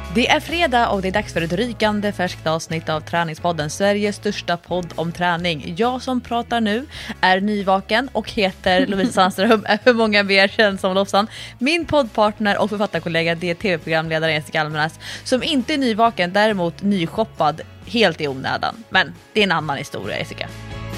Det är fredag och det är dags för ett rykande färskt avsnitt av Träningspodden, Sveriges största podd om träning. Jag som pratar nu är nyvaken och heter Lovisa Sandström, är för många mer känd som Lofsan. Min poddpartner och författarkollega, det är tv-programledaren Jessica Almenäs, som inte är nyvaken, däremot nyshoppad helt i onödan. Men det är en annan historia, Jessica.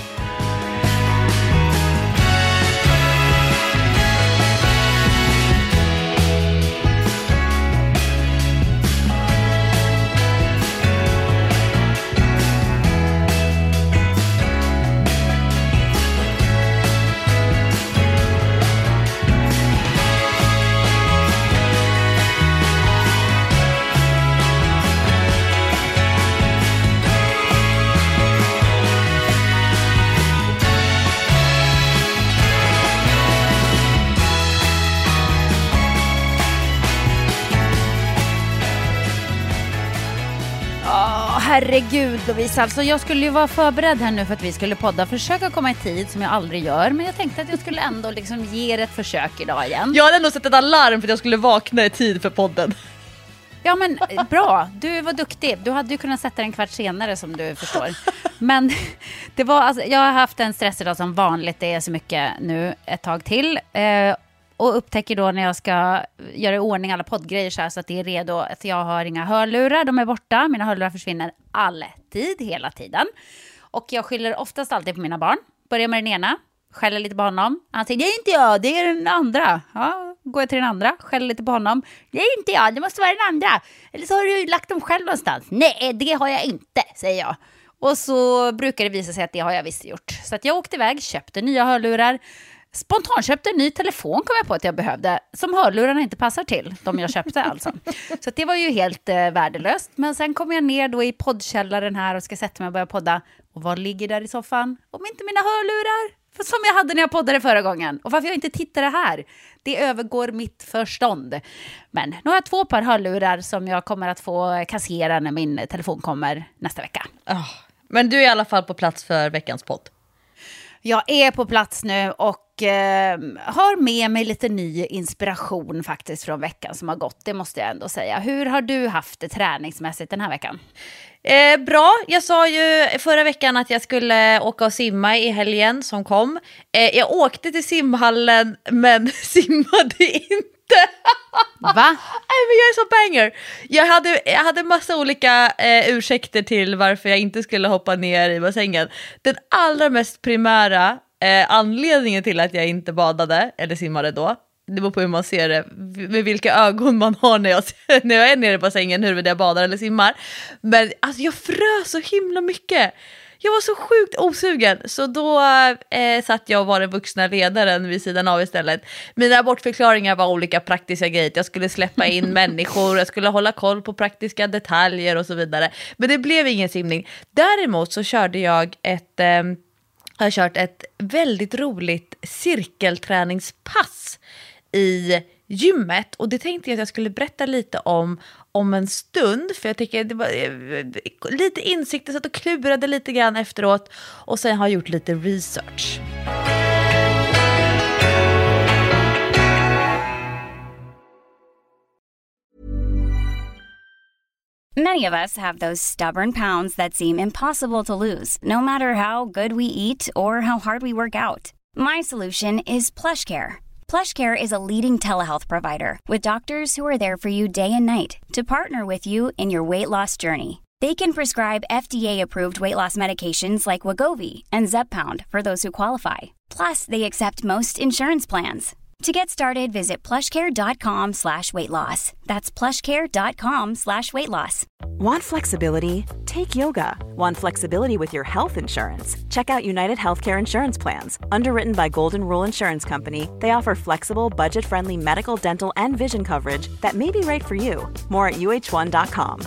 Herregud Lovisa, alltså jag skulle ju vara förberedd här nu för att vi skulle podda, försöka komma i tid som jag aldrig gör, men jag tänkte att jag skulle ändå liksom ge er ett försök idag igen. Jag hade ändå sett ett alarm för att jag skulle vakna i tid för podden. Ja men bra, du var duktig. Du hade ju kunnat sätta en kvart senare som du förstår. Men det var, alltså, jag har haft en stress idag som vanligt, det är så mycket nu ett tag till. Och upptäcker då när jag ska göra i ordning alla poddgrejer så här, så att det är redo, att jag har inga hörlurar, de är borta. Mina hörlurar försvinner alltid, hela tiden. Och jag skyller oftast alltid på mina barn. Börjar med den ena, skäller lite på honom. Han säger, det är inte jag, det är den andra. Ja, går jag till den andra, skäller lite på honom. Det är inte jag, det måste vara den andra. Eller så har du ju lagt dem själv någonstans. Nej, det har jag inte, säger jag. Och så brukar det visa sig att det har jag visst gjort. Så att jag åkte iväg, köpte nya hörlurar. Spontant köpte en ny telefon, kom jag på att jag behövde, som hörlurarna inte passar till, de jag köpte alltså. Så det var ju helt värdelöst. Men sen kom jag ner då i poddkällaren här och ska sätta mig och börja podda. Och vad ligger där i soffan? Om inte mina hörlurar, som jag hade när jag poddade förra gången. Och varför jag inte tittade här, det övergår mitt förstånd. Men nu har jag 2 par hörlurar som jag kommer att få kassera när min telefon kommer nästa vecka. Men du är i alla fall på plats för veckans podd. Jag är på plats nu och har med mig lite ny inspiration faktiskt från veckan som har gått, det måste jag ändå säga. Hur har du haft det träningsmässigt den här veckan? Bra, jag sa ju förra veckan att jag skulle åka och simma i helgen som kom. Jag åkte till simhallen men simmade inte. Va? Nej, men jag är så banger. Jag hade massa olika ursäkter till varför jag inte skulle hoppa ner i bassängen. Den allra mest primära anledningen till att jag inte badade eller simmade då, det beror på hur man ser det, med vilka ögon man har när jag är nere i bassängen, huruvida jag badar eller simmar. Men alltså jag frös så himla mycket. Jag var så sjukt osugen, så då satt jag och var den vuxna ledaren vid sidan av istället. Mina bortförklaringar var olika praktiska grejer. Jag skulle släppa in människor, jag skulle hålla koll på praktiska detaljer och så vidare. Men det blev ingen simning. Däremot så körde jag jag har kört ett väldigt roligt cirkelträningspass i gymmet, och det tänkte jag att jag skulle berätta lite om en stund, för jag tycker det var lite insikter, så att jag klurade lite grann efteråt och sen har jag gjort lite research. Many of us have those stubborn pounds that seem impossible to lose, no matter how good we eat or how hard we work out. My solution is PlushCare. PlushCare is a leading telehealth provider with doctors who are there for you day and night to partner with you in your weight loss journey. They can prescribe FDA-approved weight loss medications like Wegovy and Zepbound for those who qualify. Plus, they accept most insurance plans. To get started, visit plushcare.com/weightloss. That's plushcare.com/weightloss. Want flexibility? Take yoga. Want flexibility with your health insurance? Check out United Healthcare Insurance Plans. Underwritten by Golden Rule Insurance Company, they offer flexible, budget-friendly medical, dental, and vision coverage that may be right for you. More at uh1.com.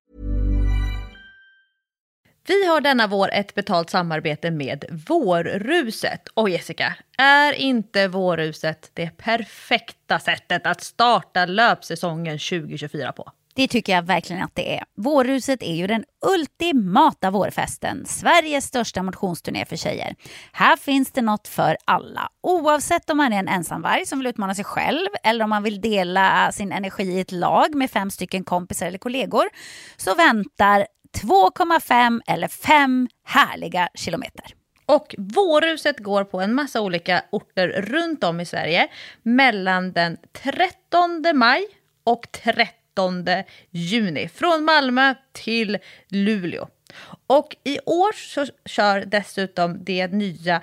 Vi har denna vår ett betalt samarbete med Vårruset. Och Jessica, är inte Vårruset det perfekta sättet att starta löpsäsongen 2024 på? Det tycker jag verkligen att det är. Vårruset är ju den ultimata vårfesten. Sveriges största motionsturné för tjejer. Här finns det något för alla. Oavsett om man är en ensamvarg som vill utmana sig själv eller om man vill dela sin energi i ett lag med 5 stycken kompisar eller kollegor, så väntar 2,5 eller 5 härliga kilometer. Och vårruset går på en massa olika orter runt om i Sverige mellan den 13 maj och 13 juni. Från Malmö till Luleå. Och i år så kör dessutom det nya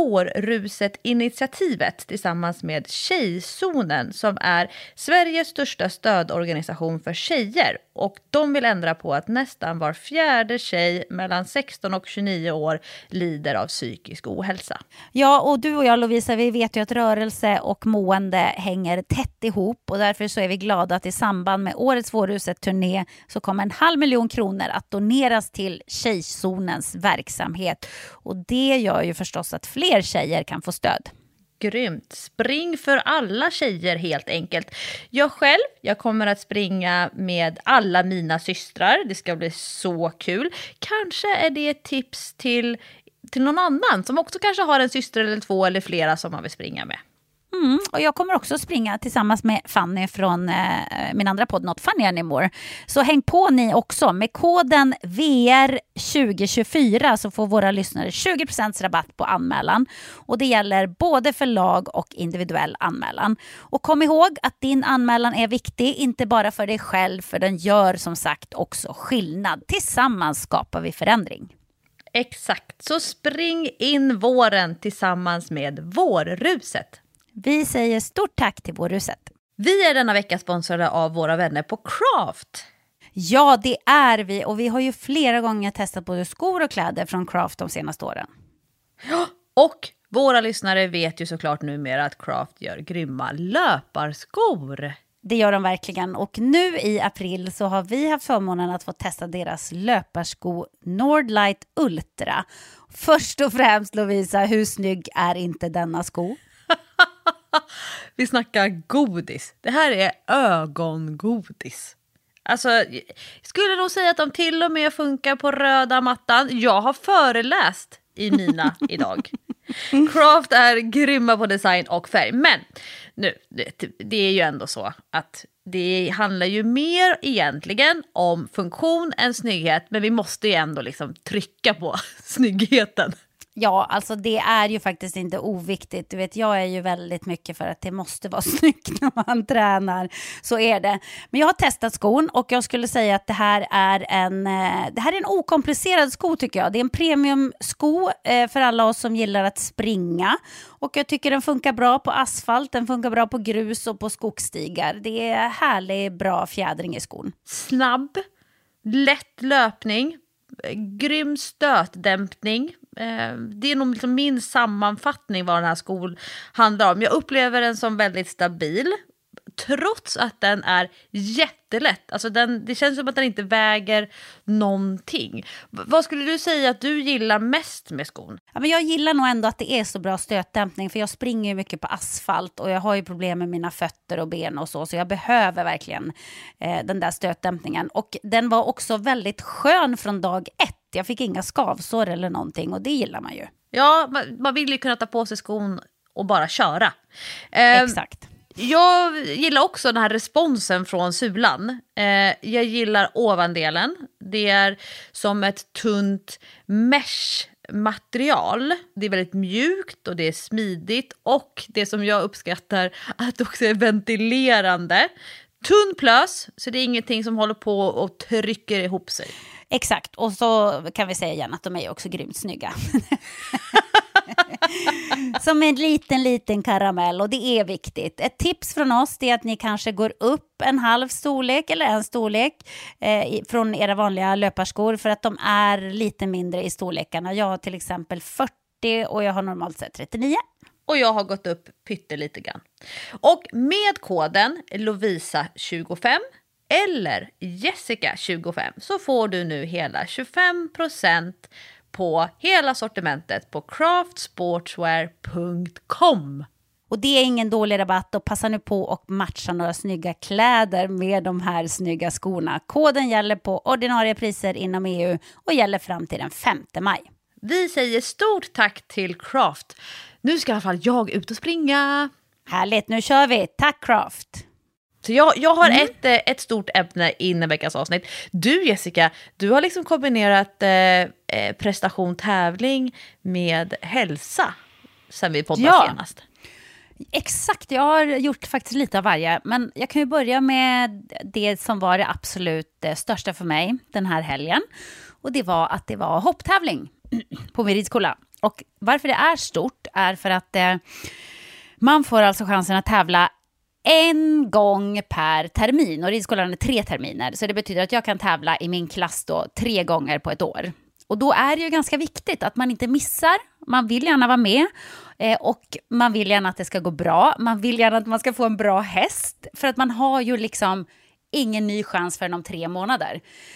Vårruset-initiativet tillsammans med Tjejzonen som är Sveriges största stödorganisation för tjejer. Och de vill ändra på att nästan var 4:e tjej mellan 16 och 29 år lider av psykisk ohälsa. Ja, och du och jag Lovisa, vi vet ju att rörelse och mående hänger tätt ihop och därför så är vi glada att i samband med årets Vårruset-turné så kommer 500 000 kronor att doneras till Tjejzonens verksamhet. Och det gör ju förstås att fler tjejer kan få stöd. Grymt. Spring för alla tjejer helt enkelt. Jag kommer att springa med alla mina systrar. Det ska bli så kul. Kanske är det ett tips till någon annan som också kanske har en syster eller 2 eller flera som man vill springa med. Och jag kommer också springa tillsammans med Fanny från min andra podd Not Funny Anymore. Så häng på ni också. Med koden VR2024 så får våra lyssnare 20% rabatt på anmälan. Och det gäller både för lag och individuell anmälan. Och kom ihåg att din anmälan är viktig, inte bara för dig själv, för den gör som sagt också skillnad. Tillsammans skapar vi förändring. Exakt, så spring in våren tillsammans med Vårruset. Vi säger stort tack till Vårruset. Vi är denna vecka sponsrade av våra vänner på Craft. Ja, det är vi. Och vi har ju flera gånger testat både skor och kläder från Craft de senaste åren. Och våra lyssnare vet ju såklart numera att Craft gör grymma löparskor. Det gör de verkligen. Och nu i april så har vi haft förmånen att få testa deras löparsko Nordlight Ultra. Först och främst Lovisa, hur snygg är inte denna sko? Vi snackar godis. Det här är ögongodis. Alltså, jag skulle nog säga att de till och med funkar på röda mattan. Jag har föreläst i mina idag. Craft är grymma på design och färg. Men nu, det är ju ändå så att det handlar ju mer egentligen om funktion än snygghet. Men vi måste ju ändå liksom trycka på snyggheten. Ja, alltså det är ju faktiskt inte oviktigt. Du vet, jag är ju väldigt mycket för att det måste vara snyggt när man tränar. Så är det. Men jag har testat skon och jag skulle säga att det här är en okomplicerad sko tycker jag. Det är en premiumsko för alla oss som gillar att springa. Och jag tycker den funkar bra på asfalt, den funkar bra på grus och på skogsstigar. Det är härlig, bra fjädring i skon. Snabb, lätt löpning, grym stötdämpning. Det är nog liksom min sammanfattning vad den här skon handlar om. Jag upplever den som väldigt stabil trots att den är jättelätt. Alltså det känns som att den inte väger någonting. Vad skulle du säga att du gillar mest med skon? Ja, men jag gillar nog ändå att det är så bra stötdämpning för jag springer ju mycket på asfalt och jag har ju problem med mina fötter och ben och så jag behöver verkligen den där stötdämpningen. Och den var också väldigt skön från dag 1. Jag fick inga skavsår eller någonting och det gillar man ju. Ja, man vill ju kunna ta på sig skon och bara köra. Exakt. Jag gillar också den här responsen från sulan. Jag gillar ovandelen. Det är som ett tunt mesh-material. Det är väldigt mjukt och det är smidigt. Och det som jag uppskattar att det också är ventilerande. Tunn plös, så det är ingenting som håller på och trycker ihop sig. Exakt, och så kan vi säga igen att de är också grymt snygga. Som en liten karamell och det är viktigt. Ett tips från oss är att ni kanske går upp en halv storlek eller en storlek från era vanliga löparskor för att de är lite mindre i storlekarna. Jag har till exempel 40 och jag har normalt sett 39. Och jag har gått upp pyttelite grann. Och med koden Lovisa25 eller Jessica25 så får du nu hela 25% på hela sortimentet på craftsportswear.com. Och det är ingen dålig rabatt, och passa nu på och matcha några snygga kläder med de här snygga skorna. Koden gäller på ordinarie priser inom EU och gäller fram till den 5 maj. Vi säger stort tack till Craft. Nu ska i alla fall jag ut och springa. Härligt, nu kör vi. Tack Craft! Så jag har ett stort ämne innan veckans avsnitt. Du Jessica, du har liksom kombinerat prestation, tävling med hälsa sen vi poddade senast. Exakt, jag har gjort faktiskt lite av varje. Men jag kan ju börja med det som var det absolut största för mig den här helgen. Och det var att det var hopptävling på min ridskola. Och varför det är stort är för att man får alltså chansen att tävla en gång per termin. Och ridskolan är 3 terminer. Så det betyder att jag kan tävla i min klass då 3 gånger på ett år. Och då är det ju ganska viktigt att man inte missar. Man vill gärna vara med. Och man vill gärna att det ska gå bra. Man vill gärna att man ska få en bra häst. För att man har ju liksom ingen ny chans förrän om 3 månader.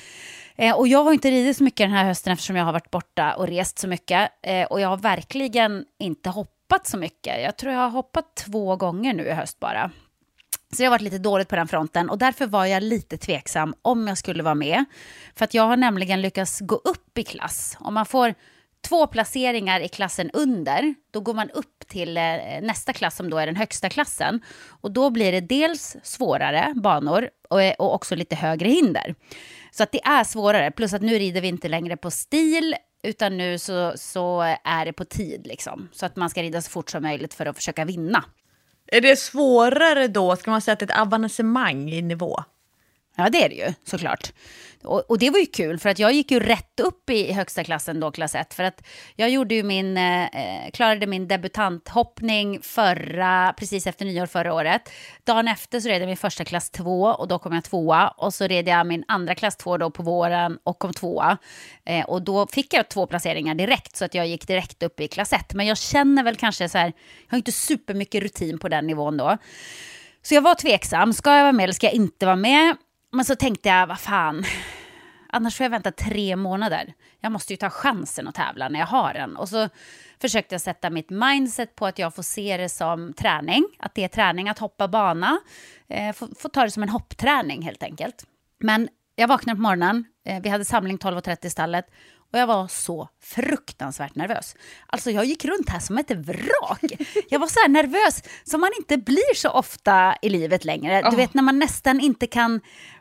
Och jag har inte ridit så mycket den här hösten eftersom jag har varit borta och rest så mycket. Och jag har verkligen inte hoppat så mycket. Jag tror jag har hoppat 2 gånger nu i höst bara. Så det har varit lite dåligt på den fronten. Och därför var jag lite tveksam om jag skulle vara med. För att jag har nämligen lyckats gå upp i klass. Om man får 2 placeringar i klassen under, då går man upp till nästa klass som då är den högsta klassen. Och då blir det dels svårare banor och också lite högre hinder. Så att det är svårare. Plus att nu rider vi inte längre på stil, utan nu så är det på tid liksom. Så att man ska rida så fort som möjligt för att försöka vinna. Är det svårare då? Ska man säga att det är ett avancemang i nivå? Ja, det är det ju, såklart. Och det var ju kul, för att jag gick ju rätt upp i högsta klassen då, klass 1. För att jag gjorde ju klarade min debutanthoppning precis efter nyår förra året. Dagen efter så red jag min första klass 2 och då kom jag 2:a. Och så red jag min andra klass 2 då på våren och kom 2:a. Och då fick jag 2 placeringar direkt, så att jag gick direkt upp i klass 1. Men jag känner väl kanske så här, jag har inte supermycket rutin på den nivån då. Så jag var tveksam, ska jag vara med eller ska jag inte vara med? Men så tänkte jag, vad fan, annars får jag vänta 3 månader. Jag måste ju ta chansen att tävla när jag har den. Och så försökte jag sätta mitt mindset på att jag får se det som träning. Att det är träning att hoppa bana. Får ta det som en hoppträning helt enkelt. Men jag vaknade på morgonen. Vi hade samling 12:30 i stallet. Och jag var så fruktansvärt nervös. Alltså jag gick runt här som ett vrak. Jag var så här nervös som man inte blir så ofta i livet längre. Du vet när man nästan inte kan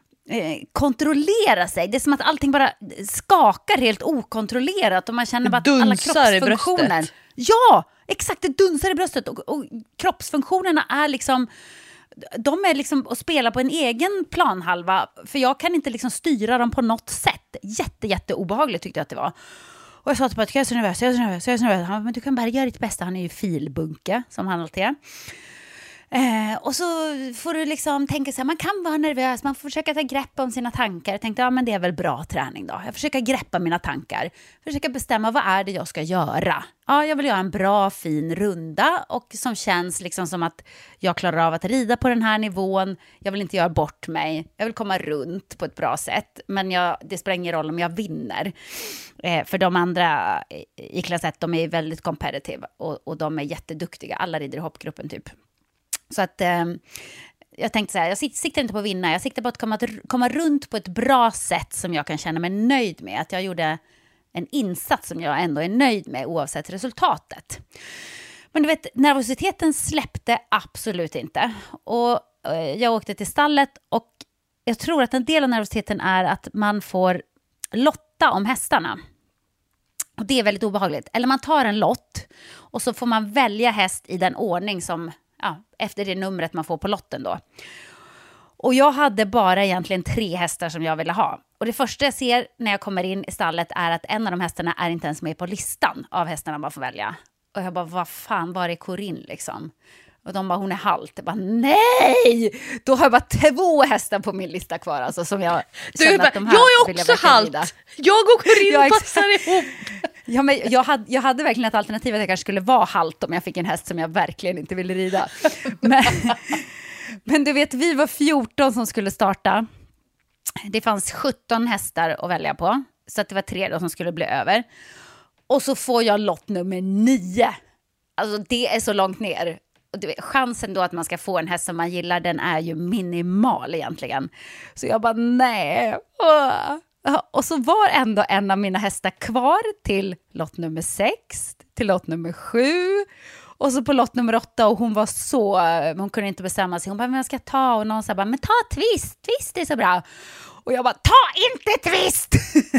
kontrollera sig. Det är som att allting bara skakar helt okontrollerat. Och man känner bara att alla kroppsfunktioner. Ja, exakt, det dunsar i bröstet. Och kroppsfunktionerna är liksom... De är liksom att spela på en egen planhalva. För jag kan inte liksom styra dem på något sätt. Jätte obehagligt tyckte jag att det var. Och jag sa till Patrik, jag är så nervös. Men du kan bara göra ditt bästa. Han är ju filbunke som han alltid är. Och så får du liksom tänka så här, man kan vara nervös, man får försöka ta grepp om sina tankar. Jag tänkte, ja men det är väl bra träning då. Jag försöker greppa mina tankar, försöka bestämma vad är det jag ska göra. Ja, jag vill göra en bra, fin runda och som känns liksom som att jag klarar av att rida på den här nivån. Jag vill inte göra bort mig, jag vill komma runt på ett bra sätt. Men det spelar ingen roll om jag vinner. För de andra i klass 1, de är väldigt competitive och de är jätteduktiga. Alla rider i hoppgruppen typ. Så att jag tänkte så här, jag siktar inte på att vinna. Jag siktar på att komma runt på ett bra sätt som jag kan känna mig nöjd med. Att jag gjorde en insats som jag ändå är nöjd med oavsett resultatet. Men du vet, nervositeten släppte absolut inte. Och jag åkte till stallet och jag tror att en del av nervositeten är att man får lotta om hästarna. Och det är väldigt obehagligt. Eller man tar en lott och så får man välja häst i den ordning som... Ja, efter det numret man får på lotten då. Och jag hade bara egentligen 3 hästar som jag ville ha. Och det första jag ser när jag kommer in i stallet är att en av de hästarna är inte ens med på listan av hästarna man får välja. Och jag bara, vad fan, var är Corinne liksom? Och de bara, hon är halt. Jag bara, nej! Då har jag bara 2 hästar på min lista kvar. Alltså, som jag känner att de här jag är också halt! Jag och Corinne passar ihop! Ja, men jag hade verkligen ett alternativ att jag kanske skulle vara halt om jag fick en häst som jag verkligen inte ville rida. Men du vet, vi var 14 som skulle starta. Det fanns 17 hästar att välja på. Så att det var 3 då som skulle bli över. Och så får jag lott nummer 9. Alltså det är så långt ner. Och chansen då att man ska få en häst som man gillar, den är ju minimal egentligen. Så jag bara, nej. Och så var ändå en av mina hästar kvar till lott nummer 6, till lott nummer 7. Och så på lott nummer 8, och hon var så, hon kunde inte bestämma sig. Hon bara, men jag ska ta, och någon sa bara, men ta twist är så bra. Och jag bara, ta inte twist!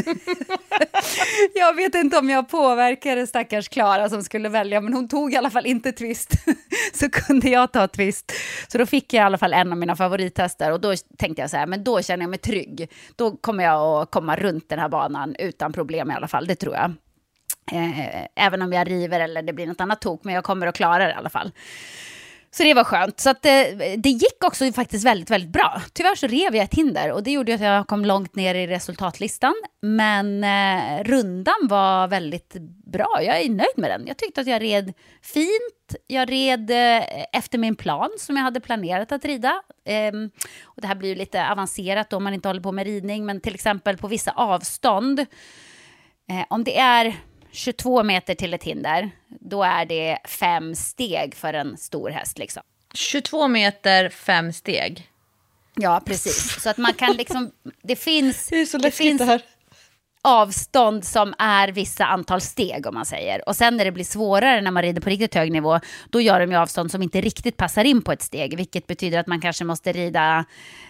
Jag vet inte om jag påverkade stackars Klara som skulle välja, men hon tog i alla fall inte twist. Så kunde jag ta twist. Så då fick jag i alla fall en av mina favorithästar, och då tänkte jag så här, men då känner jag mig trygg. Då kommer jag att komma runt den här banan utan problem i alla fall, det tror jag. Även om jag river eller det blir något annat tok, men jag kommer att klara det i alla fall. Så det var skönt. Så att det gick också faktiskt väldigt, väldigt bra. Tyvärr så rev jag ett hinder, och det gjorde att jag kom långt ner i resultatlistan. Men rundan var väldigt bra. Jag är nöjd med den. Jag tyckte att jag red fint. Jag red efter min plan som jag hade planerat att rida. Och det här blir ju lite avancerat om man inte håller på med ridning. Men till exempel på vissa avstånd. Om det är 22 meter till ett hinder, då är det 5 steg för en stor häst liksom. 22 meter, 5 steg. Ja, precis. Så att man kan liksom, det finns det här. Avstånd som är vissa antal steg om man säger. Och sen när det blir svårare när man rider på riktigt hög nivå, då gör de ju avstånd som inte riktigt passar in på ett steg, vilket betyder att man kanske måste rida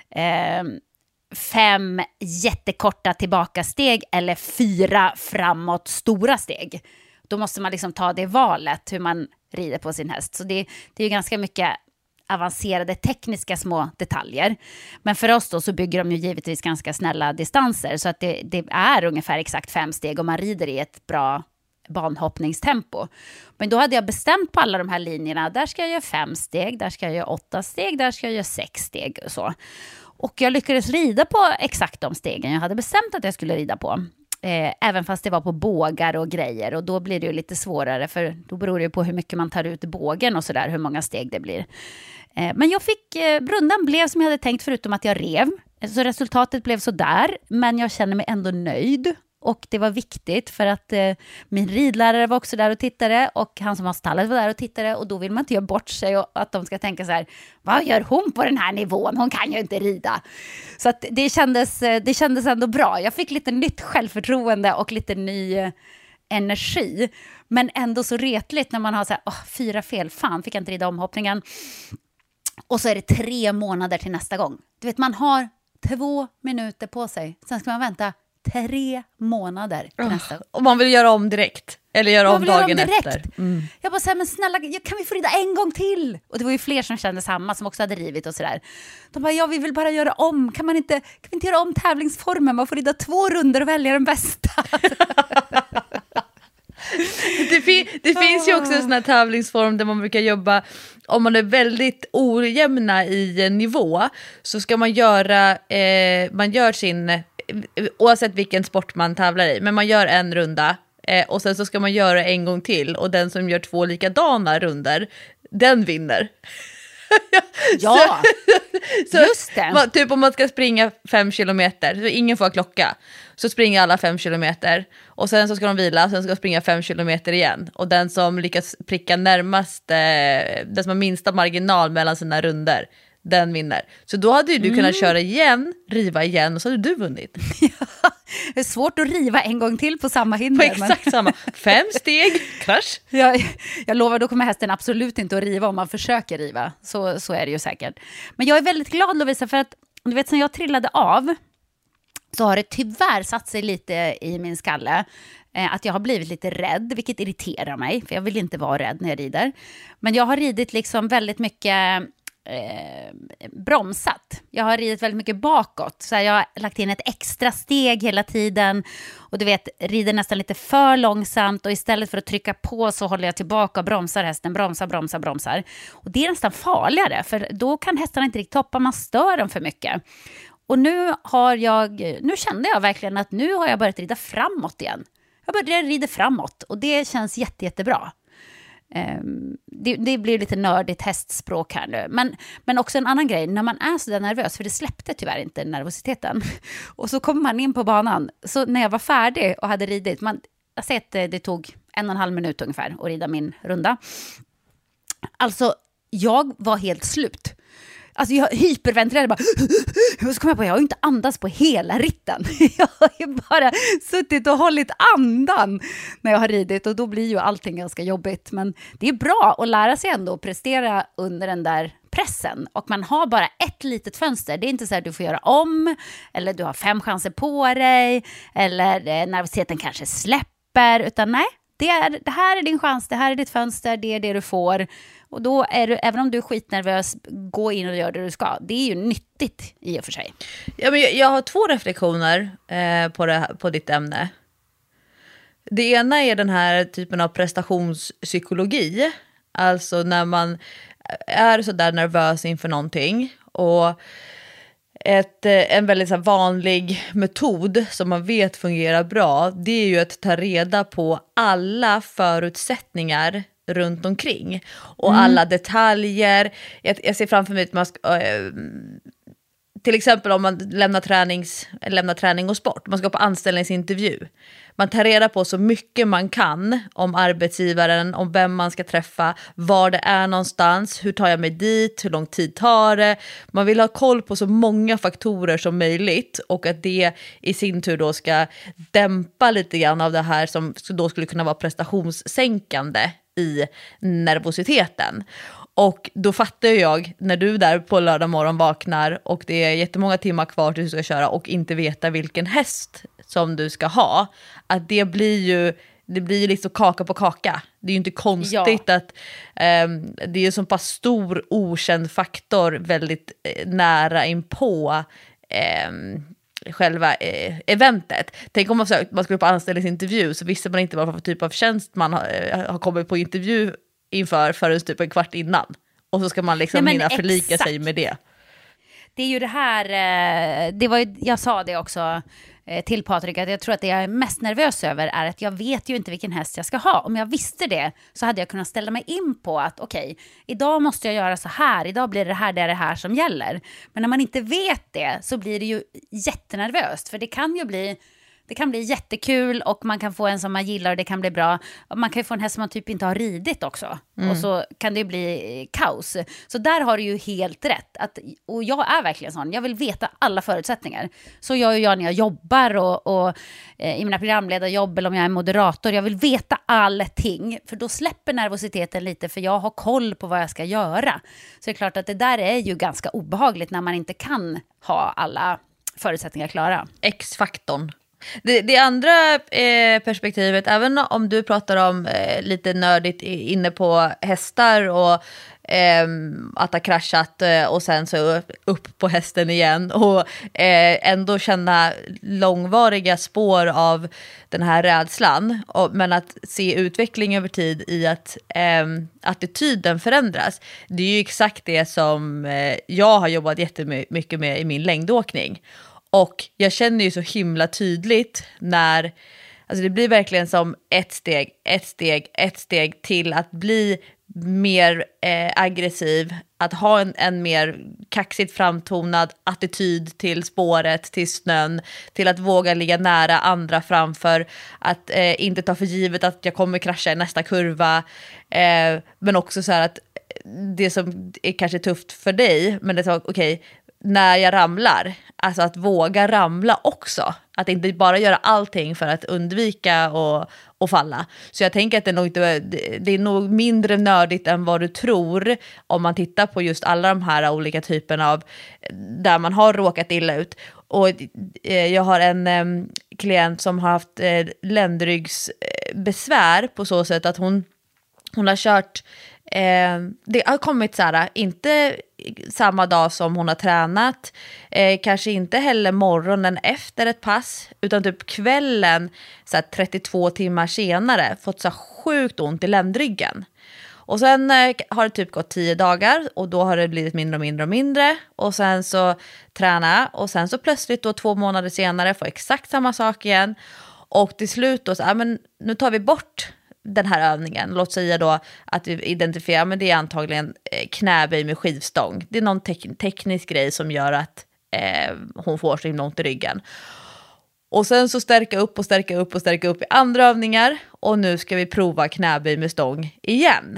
5 jättekorta tillbakasteg eller 4 framåt stora steg. Då måste man liksom ta det valet hur man rider på sin häst. Så det är ju ganska mycket avancerade tekniska små detaljer. Men för oss då så bygger de ju givetvis ganska snälla distanser, så att det är ungefär exakt 5 steg om man rider i ett bra banhoppningstempo. Men då hade jag bestämt på alla de här linjerna, där ska jag göra 5 steg, där ska jag göra 8 steg, där ska jag göra 6 steg och så. Och jag lyckades rida på exakt de stegen jag hade bestämt att jag skulle rida på. Även fast det var på bågar och grejer. Och då blir det ju lite svårare, för då beror det ju på hur mycket man tar ut bågen och sådär, hur många steg det blir. Men rundan blev som jag hade tänkt, förutom att jag rev. Så resultatet blev så där, men jag känner mig ändå nöjd. Och det var viktigt för att min ridlärare var också där och tittade, och han som har stallet var där och tittade, och då vill man inte göra bort sig och att de ska tänka så här, vad gör hon på den här nivån? Hon kan ju inte rida. Så att det kändes ändå bra. Jag fick lite nytt självförtroende och lite ny energi, men ändå så retligt när man har så här, 4 fel, fan fick jag inte rida omhoppningen. Och så är det 3 månader till nästa gång. Du vet, man har 2 minuter på sig, sen ska man vänta 3 månader till nästa gång. Och man vill göra om direkt. Eller göra om dagen efter. Jag bara säger, men snälla, kan vi få rida en gång till? Och det var ju fler som kände samma, som också hade rivit och sådär. De bara, vi vill bara göra om. Kan vi inte göra om tävlingsformen? Man får rida 2 runder och välja den bästa. Det finns ju också en sån här tävlingsform där man brukar jobba, om man är väldigt ojämna i nivå, så ska man göra, man gör sin, oavsett vilken sport man tävlar i, men man gör en runda och sen så ska man göra en gång till, och den som gör 2 likadana runder, den vinner. Ja, så, just det. Typ om man ska springa 5 kilometer, så ingen får ha klocka, så springer alla 5 kilometer, och sen så ska de vila, sen ska de springa 5 kilometer igen, och den som lyckas pricka närmast, den som har minsta marginal mellan sina runder, den vinner. Så då hade ju du kunnat köra igen, riva igen, och så hade du vunnit. Det är svårt att riva en gång till på samma hinder. På exakt samma. 5 steg, krasch. Jag lovar, då kommer hästen absolut inte att riva om man försöker riva. Så är det ju säkert. Men jag är väldigt glad, Lovisa, för att du vet, sen jag trillade av så har det tyvärr satt sig lite i min skalle att jag har blivit lite rädd, vilket irriterar mig, för jag vill inte vara rädd när jag rider. Men jag har ridit liksom väldigt mycket bromsat. Jag har ridit väldigt mycket bakåt, så jag har lagt in ett extra steg hela tiden, och du vet, rider nästan lite för långsamt, och istället för att trycka på så håller jag tillbaka och bromsar hästen, bromsar. Och det är nästan farligare, för då kan hästarna inte riktigt hoppa, man stör dem för mycket. Och nu kände jag verkligen att nu har jag börjat rida framåt igen. Jag började rida framåt, och det känns jättebra. Det blir lite nördigt hästspråk här nu, men också en annan grej, när man är så där nervös, för det släppte tyvärr inte nervositeten, och så kommer man in på banan, så när jag var färdig och hade ridit, jag säger att det tog 1,5 minut ungefär att rida min runda. Alltså jag var helt slut. Alltså jag hyperventilerade bara. Och så kom jag på, jag har ju inte andats på hela ritten. Jag har ju bara suttit och hållit andan när jag har ridit. Och då blir ju allting ganska jobbigt. Men det är bra att lära sig ändå att prestera under den där pressen. Och man har bara ett litet fönster. Det är inte så att du får göra om. Eller du har 5 chanser på dig. Eller nervositeten kanske släpper. Utan nej, det här är din chans. Det här är ditt fönster. Det är det du får. Och då är du, även om du är skitnervös, gå in och gör det du ska. Det är ju nyttigt i och för sig. Ja, men jag har 2 reflektioner på ditt ämne. Det ena är den här typen av prestationspsykologi. Alltså när man är så där nervös inför någonting. Och en väldigt så här vanlig metod som man vet fungerar bra, det är ju att ta reda på alla förutsättningar runt omkring och alla detaljer. Jag ser framför mig att man ska, till exempel om man lämnar träning och sport, man ska på anställningsintervju. Man tar reda på så mycket man kan om arbetsgivaren, om vem man ska träffa, var det är någonstans, hur tar jag mig dit, hur lång tid tar det. Man vill ha koll på så många faktorer som möjligt och att det i sin tur då ska dämpa lite grann av det här som då skulle kunna vara prestationssänkande i nervositeten. Och då fattar jag, när du där på lördag morgon vaknar och det är jättemånga timmar kvar till du ska köra och inte veta vilken häst som du ska ha, att det blir ju liksom kaka på kaka. Det är ju inte konstigt att det är en så pass stor okänd faktor väldigt nära inpå själva eventet. Tänk om man skulle på anställningsintervju så visste man inte vad för typ av tjänst man har kommit på intervju inför förrän typ en kvart innan. Och så ska man liksom hinna förlika sig med det. Det är ju det här, jag sa det också till Patrik, att jag tror att det jag är mest nervös över är att jag vet ju inte vilken häst jag ska ha. Om jag visste det så hade jag kunnat ställa mig in på att okej, idag måste jag göra så här, idag blir det här som gäller. Men när man inte vet det så blir det ju jättenervöst, för det kan bli jättekul och man kan få en som man gillar och det kan bli bra. Man kan ju få en häst som man typ inte har ridit också. Och så kan det bli kaos. Så där har du ju helt rätt. Och jag är verkligen sån. Jag vill veta alla förutsättningar. Så gör jag när jag jobbar och i mina programledarjobb eller om jag är moderator. Jag vill veta allting. För då släpper nervositeten lite, för jag har koll på vad jag ska göra. Så det är klart att det där är ju ganska obehagligt när man inte kan ha alla förutsättningar klara. X-faktorn. Det andra perspektivet, även om du pratar om lite nördigt inne på hästar och att ha kraschat och sen så upp på hästen igen och ändå känna långvariga spår av den här rädslan, men att se utveckling över tid i att attityden förändras. Det är ju exakt det som jag har jobbat jättemycket med i min längdåkning. Och jag känner ju så himla tydligt när, alltså det blir verkligen som ett steg till att bli mer aggressiv, att ha en mer kaxigt framtonad attityd till spåret, till snön, till att våga ligga nära andra framför, att inte ta för givet att jag kommer krascha i nästa kurva, men också så här att det som är kanske tufft för dig, men det är så okej, när jag ramlar, alltså att våga ramla också, att inte bara göra allting för att undvika och falla. Så jag tänker att det är nog mindre nördigt än vad du tror om man tittar på just alla de här olika typerna av där man har råkat illa ut. Och jag har en klient som har haft ländryggsbesvär på så sätt att hon har kört, det har kommit så här, inte samma dag som hon har tränat, kanske inte heller morgonen efter ett pass, utan typ kvällen så här, 32 timmar senare fått så sjukt ont i ländryggen. Och sen har det typ gått 10 dagar och då har det blivit mindre och sen så träna och sen så plötsligt då 2 månader senare får exakt samma sak igen och till slut då så men nu tar vi bort den här övningen. Låt säga då att vi identifierar, men det är antagligen knäböj med skivstång. Det är någon teknisk grej som gör att hon får så himla ont i ryggen. Och sen så stärka upp i andra övningar och nu ska vi prova knäböj med stång igen.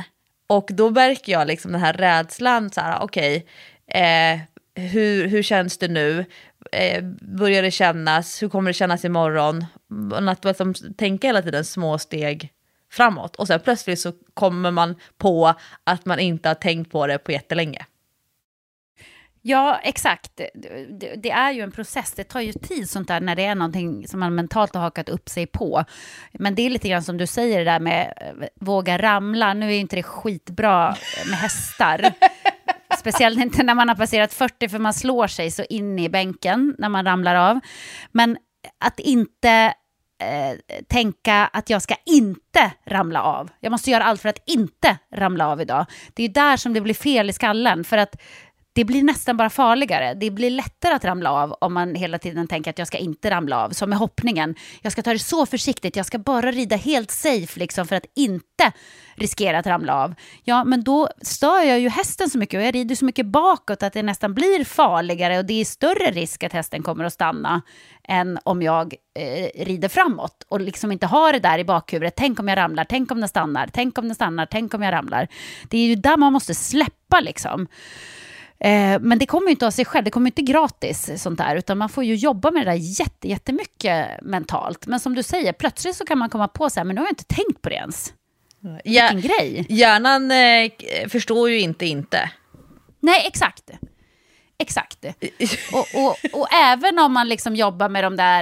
Och då märker jag liksom den här rädslan, så här, okej, hur känns det nu? Börjar det kännas? Hur kommer det kännas imorgon? Att liksom tänka hela tiden små steg framåt. Och sen plötsligt så kommer man på att man inte har tänkt på det på jättelänge. Ja, exakt. Det är ju en process. Det tar ju tid sånt där när det är någonting som man mentalt har hakat upp sig på. Men det är lite grann som du säger det där med våga ramla. Nu är ju inte det skitbra med hästar. Speciellt inte när man har passerat 40, för man slår sig så in i bänken när man ramlar av. Men att inte tänka att jag ska inte ramla av. Jag måste göra allt för att inte ramla av idag. Det är ju där som det blir fel i skallen, för att det blir nästan bara farligare. Det blir lättare att ramla av om man hela tiden tänker att jag ska inte ramla av. Som med hoppningen. Jag ska ta det så försiktigt. Jag ska bara rida helt safe liksom, för att inte riskera att ramla av. Ja, men då stör jag ju hästen så mycket och jag rider så mycket bakåt att det nästan blir farligare, och det är större risk att hästen kommer att stanna än om jag rider framåt och liksom inte har det där i bakhuvudet. Tänk om jag ramlar, tänk om den stannar, tänk om den stannar, tänk om jag ramlar. Det är ju där man måste släppa liksom. Men det kommer ju inte av sig själv, det kommer inte gratis sånt där, utan man får ju jobba med det där jättemycket mentalt. Men som du säger, plötsligt så kan man komma på så här, men nu har jag inte tänkt på det ens. Vilken grej. Hjärnan förstår ju inte. Nej, exakt. Och även om man liksom jobbar med de där,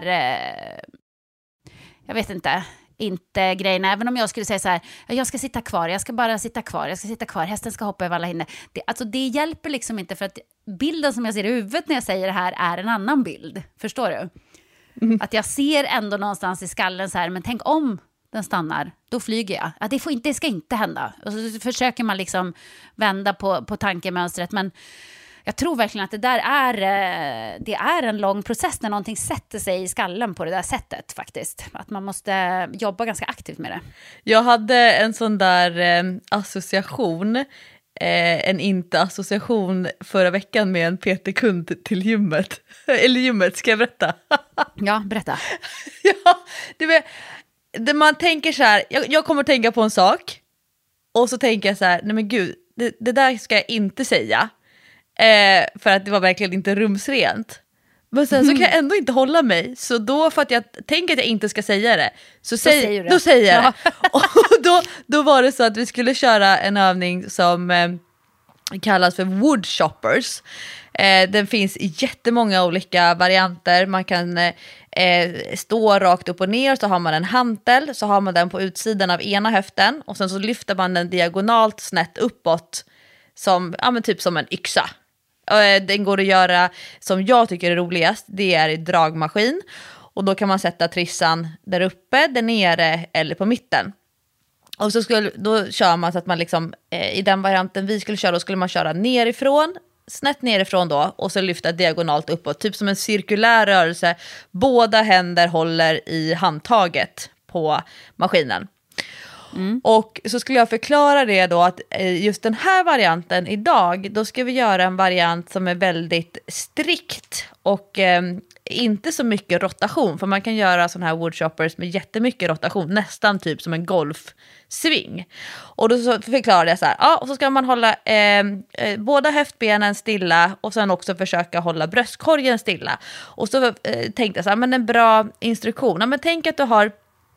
jag vet inte grejerna, även om jag skulle säga så här, jag ska sitta kvar, jag ska bara sitta kvar, hästen ska hoppa över alla hinder. Det hjälper liksom inte, för att bilden som jag ser i huvudet när jag säger det här är en annan bild. Förstår du? Att jag ser ändå någonstans i skallen så här, men tänk om den stannar, då flyger jag. Det ska inte hända. Och så försöker man liksom vända på tankemönstret, men jag tror verkligen att det är en lång process när någonting sätter sig i skallen på det där sättet faktiskt. Att man måste jobba ganska aktivt med det. Jag hade en sån där association, en inte-association förra veckan med en PT-kund till gymmet. Eller gymmet, ska jag berätta? Ja, berätta. Ja, man tänker så här, jag kommer att tänka på en sak och så tänker jag så här, nej men gud, det där ska jag inte säga. För att det var verkligen inte rumsrent. Men sen så kan jag ändå inte hålla mig. Så då, för att jag tänker att jag inte ska säga det, då säger jag det. Och då var det så att vi skulle köra en övning som kallas för woodchoppers. Den finns i jättemånga olika varianter. Man kan stå rakt upp och ner, så har man en hantel, så har man den på utsidan av ena höften och sen så lyfter man den diagonalt snett uppåt som, ja, men typ som en yxa. Den går att göra, som jag tycker är roligast, det är i dragmaskin. Och då kan man sätta trissan där uppe, där nere eller på mitten. Och så då kör man så att man liksom, i den varianten vi skulle köra, då skulle man köra nerifrån, snett nerifrån då, och så lyfta diagonalt uppåt, typ som en cirkulär rörelse. Båda händer håller i handtaget på maskinen. Och så skulle jag förklara det då, att just den här varianten idag, då ska vi göra en variant som är väldigt strikt och inte så mycket rotation, för man kan göra sådana här woodchoppers med jättemycket rotation, nästan typ som en golfsving. Och då så förklarade jag så här, ja, och så ska man hålla båda höftbenen stilla och sen också försöka hålla bröstkorgen stilla. Och så tänkte jag så här, men en bra instruktion, ja, men tänk att du har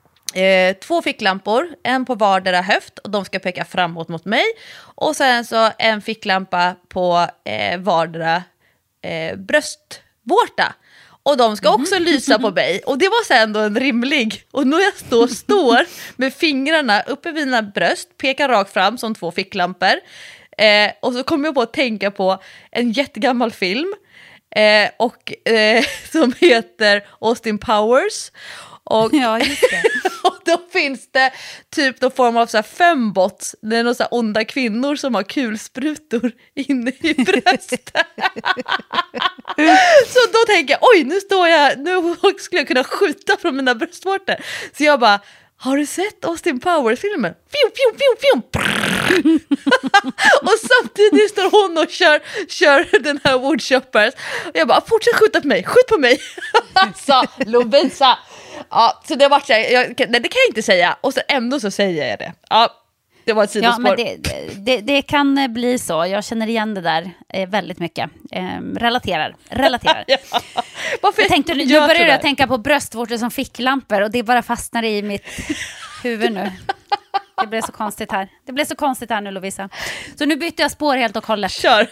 2 ficklampor, en på vardera höft, och de ska peka framåt mot mig, och sen så en ficklampa på vardera bröstvårta, och de ska också lysa på mig. Och det var sen då en rimlig, och nu jag står med fingrarna uppe vid mina bröst, pekar rakt fram som 2 ficklampor, och så kommer jag på att tänka på en jättegammal film som heter Austin Powers. Och, ja, just det. Och då finns det typ någon form av så här fembots. Det är några så här onda kvinnor som har kulsprutor inne i bröstet. Så då tänker jag, oj, nu skulle jag kunna skjuta från mina bröstvårtor. Så jag bara, har du sett Austin Powers-filmen? Piu, piu, piu, piu. Och samtidigt står hon och kör den här woodchoppers. Och jag bara, fortsätt skjuta på mig, skjut på mig. Så Lovisa. Ja, så det var det kan jag inte säga. Och så ändå så säger jag det. Ja, Det var ett sidospår. Ja, men det kan bli så. Jag känner igen det där väldigt mycket. Relaterar. Ja. Varför Nu börjar jag tänka på bröstvårtor som ficklampor och det bara fastnar i mitt huvud nu. Det blev så konstigt här. Det blev så konstigt här nu, Lovisa. Så nu byter jag spår helt och hållet. Kör!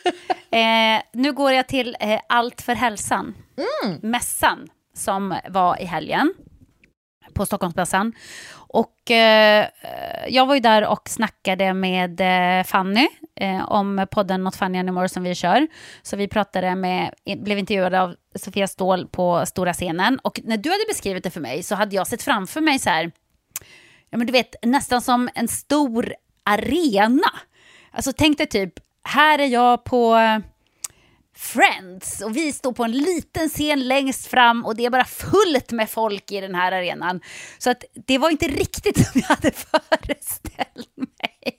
Nu går jag till Allt för hälsan. Mässan som var i helgen på Stockholmsmässan. Och jag var ju där och snackade med Fanny om podden Not Funny Anymore som vi kör. Så vi blev intervjuade av Sofia Ståhl på stora scenen. Och när du hade beskrivit det för mig så hade jag sett framför mig så här, ja men du vet, nästan som en stor arena. Alltså tänk dig typ, här är jag på Friends och vi står på en liten scen längst fram och det är bara fullt med folk i den här arenan. Så att det var inte riktigt som jag hade föreställt mig.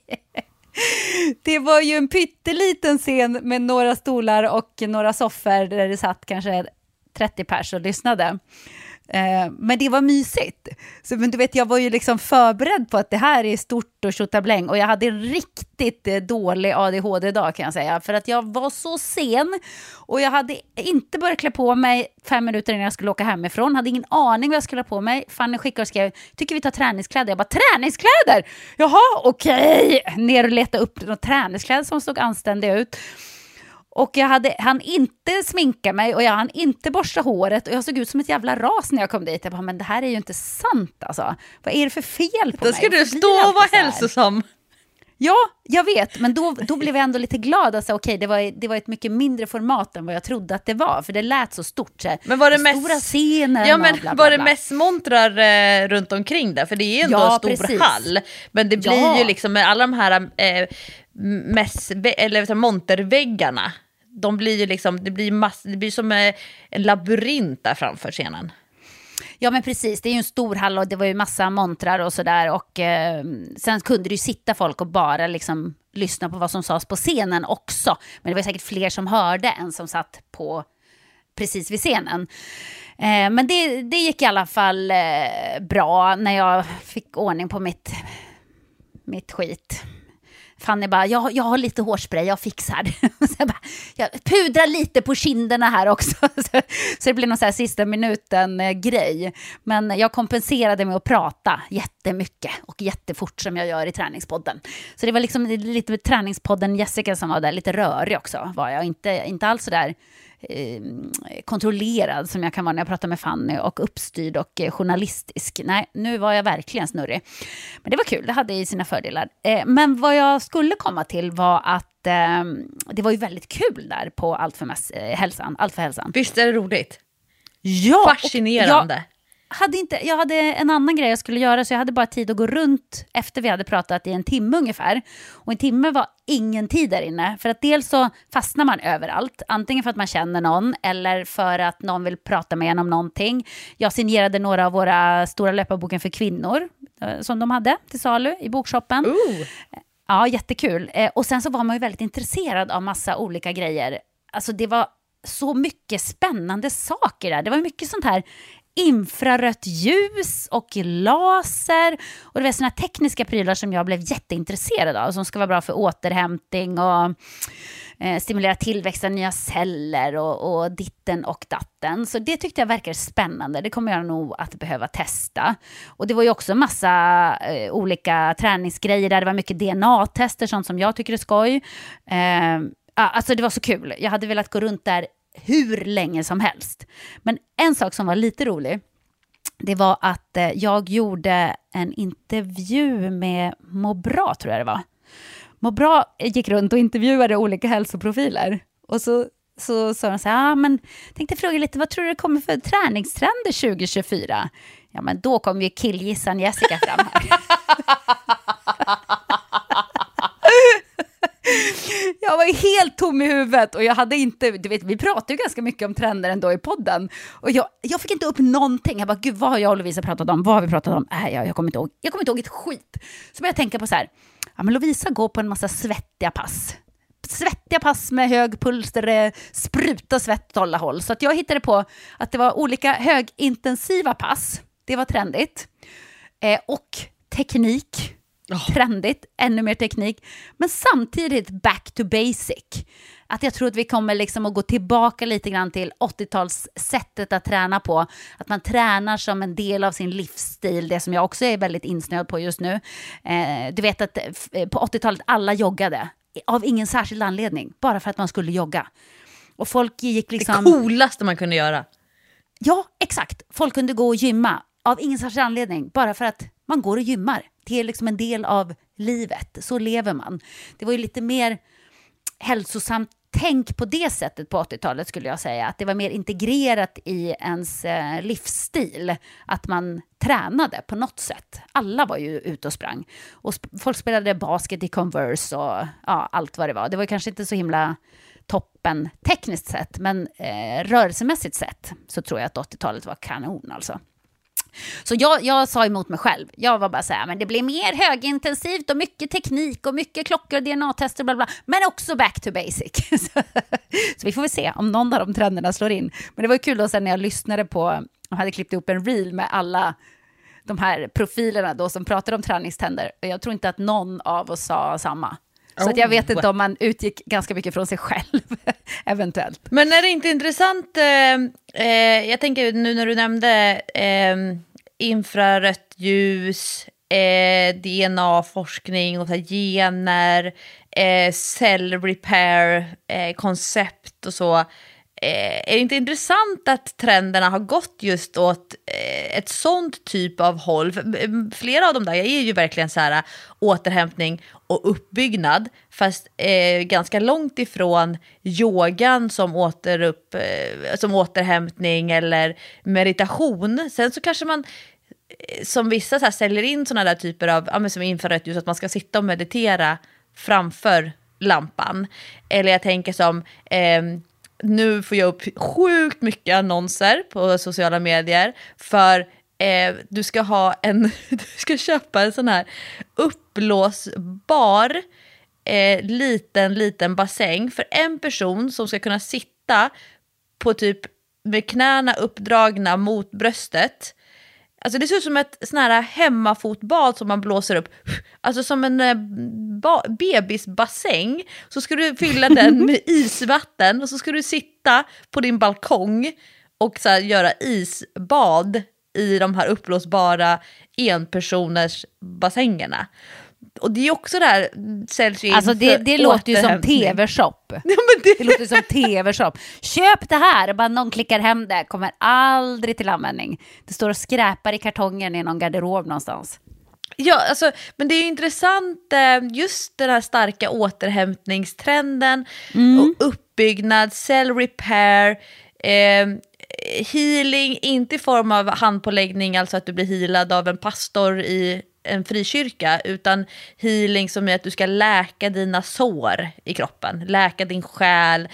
Det var ju en pytteliten scen med några stolar och några soffor där det satt kanske 30 pers och lyssnade. Men det var mysigt. Men du vet, jag var ju liksom förberedd på att det här är stort och tjottabläng. Och jag hade en riktigt dålig ADHD-dag kan jag säga. För att jag var så sen. Och jag hade inte börjat klä på mig 5 minuter innan jag skulle åka hemifrån. Hade ingen aning vad jag skulle ha på mig. Fanny skickade och skrev, tycker vi tar träningskläder? Jag bara, träningskläder? Jaha, okej. Ner och leta upp några träningskläder som såg anständiga ut. Och han inte sminka mig och jag hann inte borsta håret och jag såg ut som ett jävla ras när jag kom dit. Jag bara, men det här är ju inte sant alltså. Vad är det för fel på mig? Då ska du stå och vara hälsosam. Ja, jag vet. Men då blev jag ändå lite glad. Alltså, okej, det var ett mycket mindre format än vad jag trodde att det var. För det lät så stort. Så men var det mest stora scener? Ja, men bla, bla, bla. var det mest montrar runt omkring där? För det är ju ändå en stor precis. hall. Men det blir ju liksom med alla de här monterväggarna. De blir ju liksom, det blir som en labyrint där framför scenen. Ja men precis, det är ju en stor hall och det var ju massa montrar och sådär. Och sen kunde det ju sitta folk och bara liksom lyssna på vad som sades på scenen också. Men det var säkert fler som hörde än som satt på precis vid scenen. Men det gick i alla fall bra när jag fick ordning på mitt skit. Fanny bara, jag har lite hårspray, jag fixar. Så jag pudrar lite på kinderna här också. Så det blir någon så här sista minuten grej. Men jag kompenserade med att prata jättemycket och jättefort som jag gör i träningspodden. Så det var liksom lite med träningspodden Jessica som var där, lite rörig också var jag. Inte alls så där kontrollerad som jag kan vara när jag pratar med Fanny och uppstyrd och journalistisk. Nej, nu var jag verkligen snurrig. Men det var kul, det hade i sina fördelar. Men vad jag skulle komma till var att det var ju väldigt kul där på Allt för hälsan. Visst är det roligt? Ja, fascinerande. Jag hade en annan grej jag skulle göra så jag hade bara tid att gå runt efter vi hade pratat i en timme ungefär. Och en timme var ingen tid där inne. För att dels så fastnar man överallt. Antingen för att man känner någon eller för att någon vill prata med en om någonting. Jag signerade några av våra stora löparboken för kvinnor som de hade till salu i bokshoppen. Ja, jättekul. Och sen så var man ju väldigt intresserad av massa olika grejer. Alltså det var så mycket spännande saker där. Det var mycket sånt här infrarött ljus och laser och det var såna tekniska prylar som jag blev jätteintresserad av som ska vara bra för återhämtning och stimulera tillväxt av nya celler och ditten och datten. Så det tyckte jag verkar spännande. Det kommer jag nog att behöva testa. Och det var ju också en massa olika träningsgrejer där det var mycket DNA-tester, sånt som jag tycker är skoj. Alltså det var så kul. Jag hade velat gå runt där hur länge som helst. Men en sak som var lite rolig, det var att jag gjorde en intervju med Må Bra, tror jag det var. Må Bra gick runt och intervjuade olika hälsoprofiler. Och så sa de så här, men tänkte fråga lite, vad tror du det kommer för träningstrender 2024? Ja, men då kom ju killgissan Jessica fram här. Jag var helt tom i huvudet och jag hade inte, du vet, vi pratade ju ganska mycket om trender ändå i podden och jag fick inte upp någonting. Jag bara, gud, vad har jag och Lovisa pratat om? Vad har vi pratat om? Jag kommer inte ihåg ett skit. Så började jag tänka på så här, ja men Lovisa går på en massa svettiga pass med hög puls där det sprutar svett åt alla håll. Så att jag hittade på att det var olika högintensiva pass. Det var trendigt. Och teknik. trendigt, ännu mer teknik, men samtidigt back to basic. Att jag tror att vi kommer liksom att gå tillbaka lite grann till 80-talssättet att träna på. Att man tränar som en del av sin livsstil, det som jag också är väldigt insnöad på just nu. Du vet att på 80-talet alla joggade av ingen särskild anledning, bara för att man skulle jogga. Och folk gick liksom... Det coolaste man kunde göra. Ja, exakt. Folk kunde gå och gymma av ingen särskild anledning, bara för att man går och gymmar. Det är liksom en del av livet. Så lever man. Det var ju lite mer hälsosamt tänk på det sättet på 80-talet, skulle jag säga. Att det var mer integrerat i ens livsstil. Att man tränade på något sätt. Alla var ju ute och sprang. Och folk spelade basket i Converse och ja, allt vad det var. Det var kanske inte så himla toppen tekniskt sett, men rörelsemässigt sett så tror jag att 80-talet var kanon alltså. Så jag sa emot mig själv. Jag var bara så här, men det blir mer högintensivt och mycket teknik och mycket klockor och DNA-tester bla bla, men också back to basic. Så vi får väl se om någon av de trenderna slår in. Men det var ju kul då sen när jag lyssnade på, jag hade klippt upp en reel med alla de här profilerna då som pratade om träningständer. Och jag tror inte att någon av oss sa samma. Så att jag vet inte om man utgick ganska mycket från sig själv, eventuellt. Men är det inte intressant, jag tänker nu när du nämnde infrarött ljus, DNA-forskning och så här, gener, cell repair, koncept och så. Är det inte intressant att trenderna har gått just åt ett sånt typ av håll? Flera av dem där är ju verkligen så här återhämtning och uppbyggnad, fast ganska långt ifrån yogan som återhämtning eller meditation. Sen så kanske man som vissa så här säljer in såna där typer av, som infrarött ljus, att man ska sitta och meditera framför lampan. Eller jag tänker som nu får jag upp sjukt mycket annonser på sociala medier för du ska köpa en sån här uppblåsbar liten bassäng för en person som ska kunna sitta på typ med knäna uppdragna mot bröstet. Alltså det ser ut som ett sån här hemmafotbad som man blåser upp. Alltså som en bebisbassäng. Så ska du fylla den med isvatten och så ska du sitta på din balkong och så här göra isbad i de här uppblåsbara enpersoners bassängerna. Och det är också där alltså det låter ju som tv-shop. Ja, det låter som tv-shop. Köp det här, bara någon klickar hem det, kommer aldrig till användning. Det står och skräpar i kartongen i någon garderob någonstans. Ja, alltså, men det är ju intressant just den här starka återhämtningstrenden och uppbyggnad, cell repair, healing, inte i form av handpåläggning, alltså att du blir healad av en pastor i en frikyrka, utan healing som är att du ska läka dina sår i kroppen, läka din själ.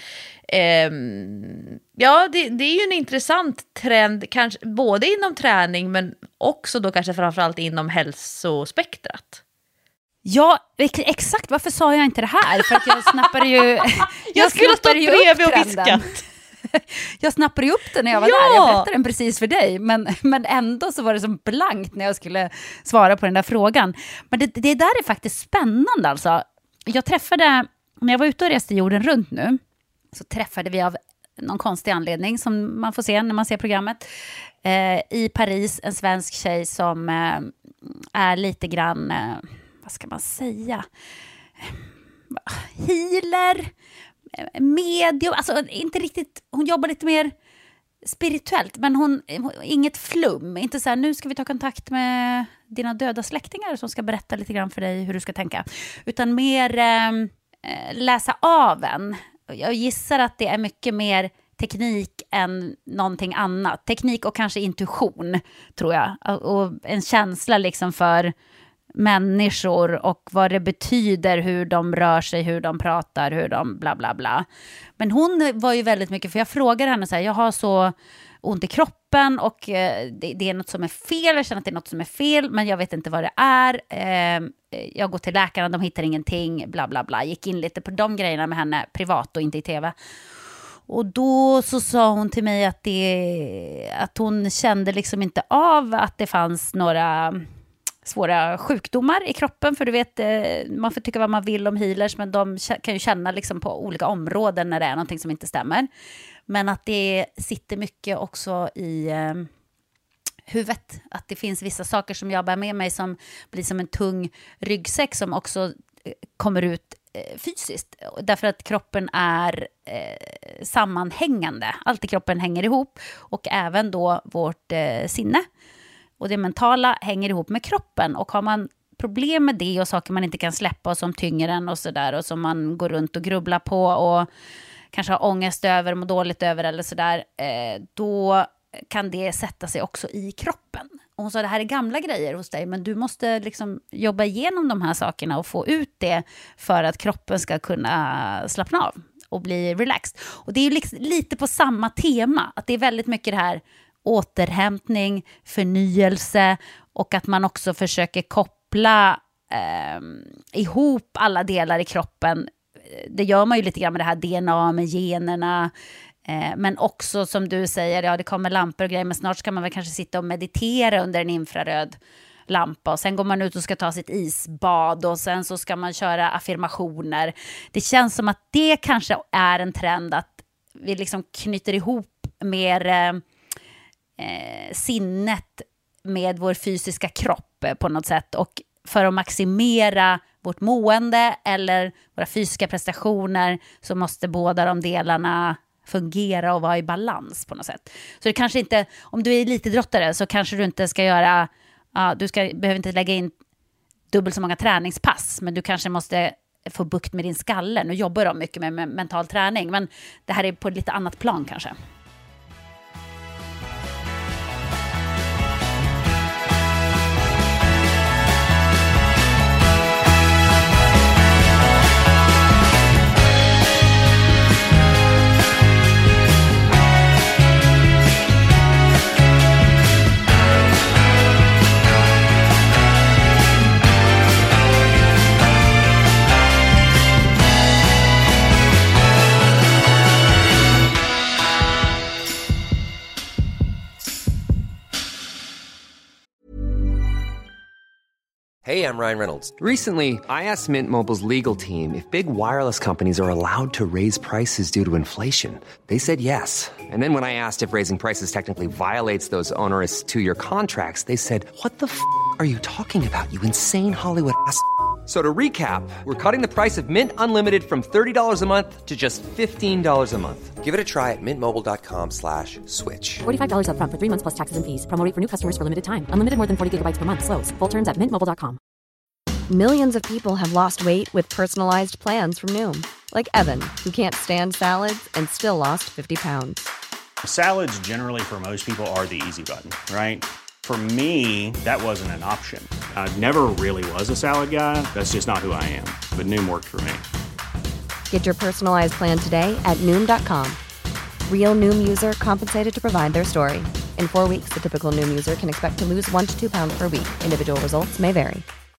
Ja, det är ju en intressant trend, kanske både inom träning men också då kanske framförallt inom hälsospektrat. Ja, exakt. Varför sa jag inte det här? För att jag snappade ju jag skulle ha stått bredvid och viskat. Jag snappade ju upp den när jag var där. Jag berättade den precis för dig. Men ändå så var det som blankt när jag skulle svara på den där frågan. Men det där är faktiskt spännande alltså. Jag träffade, när jag var ute och reste jorden runt nu, så träffade vi av någon konstig anledning som man får se när man ser programmet. I Paris, en svensk tjej som är lite grann, vad ska man säga? Healer, medium, alltså inte riktigt, hon jobbar lite mer spirituellt, men hon inget flum, inte så här nu ska vi ta kontakt med dina döda släktingar som ska berätta lite grann för dig hur du ska tänka, utan mer läsa av en. Jag gissar att det är mycket mer teknik än någonting annat. Teknik och kanske intuition, tror jag, och en känsla liksom för människor och vad det betyder, hur de rör sig, hur de pratar, hur de bla bla bla. Men hon var ju väldigt mycket, för jag frågade henne så här, jag har så ont i kroppen och det är något som är fel, jag känner att det är något som är fel, men jag vet inte vad det är. Jag går till läkaren, de hittar ingenting, bla bla bla. Gick in lite på de grejerna med henne privat och inte i tv. Och då så sa hon till mig att hon kände liksom inte av att det fanns några svåra sjukdomar i kroppen. För du vet, man får tycka vad man vill om healers, men de kan ju känna liksom på olika områden när det är någonting som inte stämmer. Men att det sitter mycket också i huvudet. Att det finns vissa saker som jag bär med mig som blir som en tung ryggsäck som också kommer ut fysiskt. Därför att kroppen är sammanhängande. Allt i kroppen hänger ihop, och även då vårt sinne. Och det mentala hänger ihop med kroppen. Och har man problem med det och saker man inte kan släppa och som tynger en och sådär, och som man går runt och grubblar på och kanske har ångest över, mår dåligt över eller sådär, då kan det sätta sig också i kroppen. Och hon sa, det här är gamla grejer hos dig, men du måste liksom jobba igenom de här sakerna och få ut det för att kroppen ska kunna slappna av och bli relaxed. Och det är ju liksom lite på samma tema, att det är väldigt mycket det här återhämtning, förnyelse, och att man också försöker koppla ihop alla delar i kroppen. Det gör man ju lite grann med det här DNA, med generna, men också som du säger, ja, det kommer lampor och grejer, men snart ska man väl kanske sitta och meditera under en infraröd lampa, och sen går man ut och ska ta sitt isbad, och sen så ska man köra affirmationer. Det känns som att det kanske är en trend, att vi liksom knyter ihop mer sinnet med vår fysiska kropp på något sätt, och för att maximera vårt mående eller våra fysiska prestationer så måste båda de delarna fungera och vara i balans på något sätt. Så det kanske inte, om du är elitidrottare så kanske du inte ska göra, behöver inte lägga in dubbelt så många träningspass, men du kanske måste få bukt med din skalle. Nu jobbar de mycket med mental träning, men det här är på ett lite annat plan kanske. Hey, I'm Ryan Reynolds. Recently, I asked Mint Mobile's legal team if big wireless companies are allowed to raise prices due to inflation. They said yes. And then when I asked if raising prices technically violates those onerous two-year contracts, they said, "What the f*** are you talking about, you insane Hollywood ass?" So to recap, we're cutting the price of Mint Unlimited from $30 a month to just $15 a month. Give it a try at mintmobile.com/switch. $45 up front for 3 months plus taxes and fees. Promo rate for new customers for limited time. Unlimited more than 40 gigabytes per month. Slows full terms at mintmobile.com. Millions of people have lost weight with personalized plans from Noom. Like Evan, who can't stand salads and still lost 50 pounds. Salads generally for most people are the easy button, right? For me, that wasn't an option. I never really was a salad guy. That's just not who I am. But Noom worked for me. Get your personalized plan today at Noom.com. Real Noom user compensated to provide their story. In 4 weeks, the typical Noom user can expect to lose 1 to 2 pounds per week. Individual results may vary.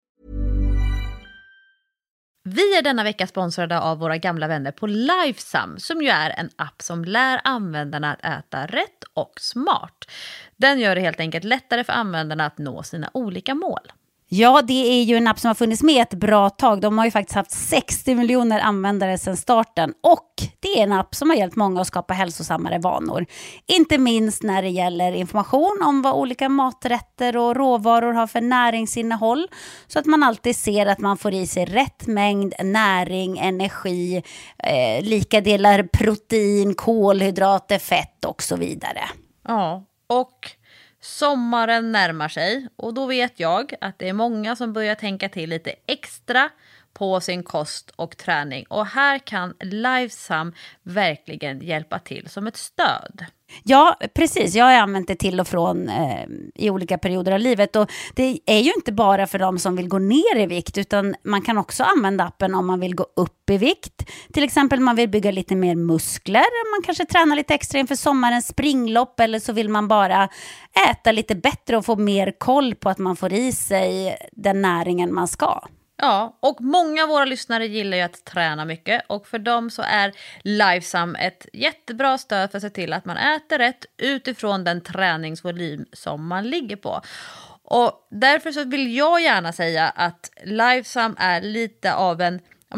Vi är denna vecka sponsrade av våra gamla vänner på Lifesum, som ju är en app som lär användarna att äta rätt och smart. Den gör det helt enkelt lättare för användarna att nå sina olika mål. Ja, det är ju en app som har funnits med ett bra tag. De har ju faktiskt haft 60 miljoner användare sedan starten. Och det är en app som har hjälpt många att skapa hälsosammare vanor. Inte minst när det gäller information om vad olika maträtter och råvaror har för näringsinnehåll. Så att man alltid ser att man får i sig rätt mängd näring, energi, lika delar protein, kolhydrater, fett och så vidare. Ja, och sommaren närmar sig, och då vet jag att det är många som börjar tänka till lite extra på sin kost och träning. Och här kan Lifesum verkligen hjälpa till som ett stöd. Ja, precis. Jag har använt det till och från i olika perioder av livet. Och det är ju inte bara för de som vill gå ner i vikt, utan man kan också använda appen om man vill gå upp i vikt. Till exempel man vill bygga lite mer muskler. Man kanske tränar lite extra inför sommarens springlopp, eller så vill man bara äta lite bättre och få mer koll på att man får i sig den näringen man ska. Ja, och många av våra lyssnare gillar ju att träna mycket, och för dem så är Lifesum ett jättebra stöd för att se till att man äter rätt utifrån den träningsvolym som man ligger på. Och därför så vill jag gärna säga att Lifesum är lite av en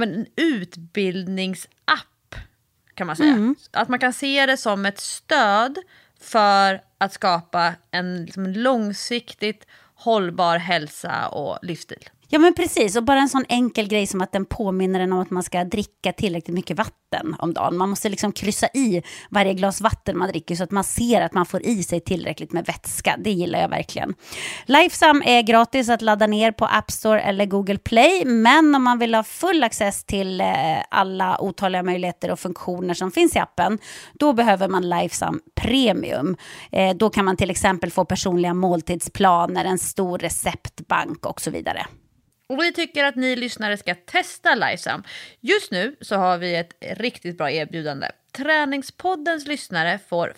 utbildningsapp kan man säga. Att man kan se det som ett stöd för att skapa en liksom långsiktigt hållbar hälsa och livsstil. Ja men precis, och bara en sån enkel grej som att den påminner en om att man ska dricka tillräckligt mycket vatten om dagen. Man måste liksom kryssa i varje glas vatten man dricker så att man ser att man får i sig tillräckligt med vätska. Det gillar jag verkligen. Lifesum är gratis att ladda ner på App Store eller Google Play, men om man vill ha full access till alla otaliga möjligheter och funktioner som finns i appen, då behöver man Lifesum Premium. Då kan man till exempel få personliga måltidsplaner, en stor receptbank och så vidare. Och vi tycker att ni lyssnare ska testa Lifesum. Just nu så har vi ett riktigt bra erbjudande. Träningspoddens lyssnare får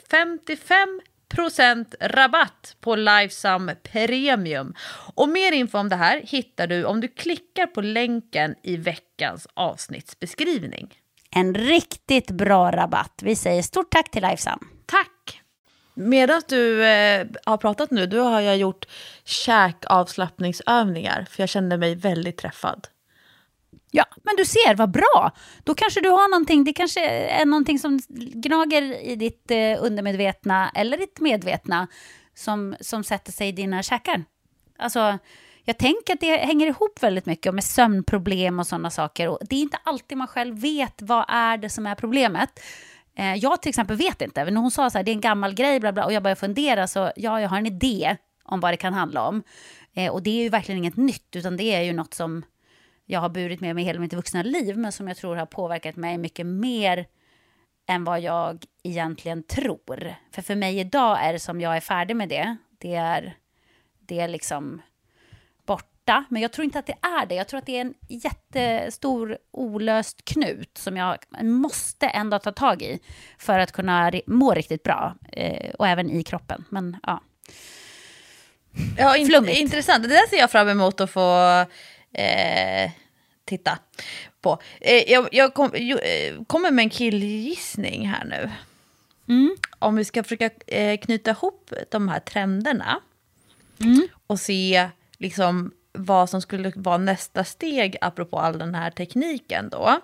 55% rabatt på Lifesum Premium. Och mer info om det här hittar du om du klickar på länken i veckans avsnittsbeskrivning. En riktigt bra rabatt. Vi säger stort tack till Lifesum. Tack! Medan du har pratat nu, då har jag gjort käkavslappningsövningar för jag kände mig väldigt träffad. Ja, men du ser, vad bra. Då kanske du har någonting, det kanske är någonting som gnager i ditt undermedvetna eller ditt medvetna som sätter sig i dina käkar. Alltså, jag tänker att det hänger ihop väldigt mycket med sömnproblem och sådana saker. Och det är inte alltid man själv vet vad är det som är problemet. Jag till exempel vet inte. När hon sa så här, det är en gammal grej bla bla, och jag började fundera, så ja, jag har en idé om vad det kan handla om. Och det är ju verkligen inget nytt, utan det är ju något som jag har burit med mig hela mitt vuxna liv, men som jag tror har påverkat mig mycket mer än vad jag egentligen tror. För mig idag är det som jag är färdig med det. Det är liksom borta. Men jag tror inte att det är det. Jag tror att det är en jättestor olöst knut som jag måste ändå ta tag i för att kunna må riktigt bra. Och även i kroppen. Men ja. Ja, intressant. Det där ser jag fram emot att få titta på. Jag kommer med en killgissning här nu. Om vi ska försöka knyta ihop de här trenderna och se liksom vad som skulle vara nästa steg apropå all den här tekniken då.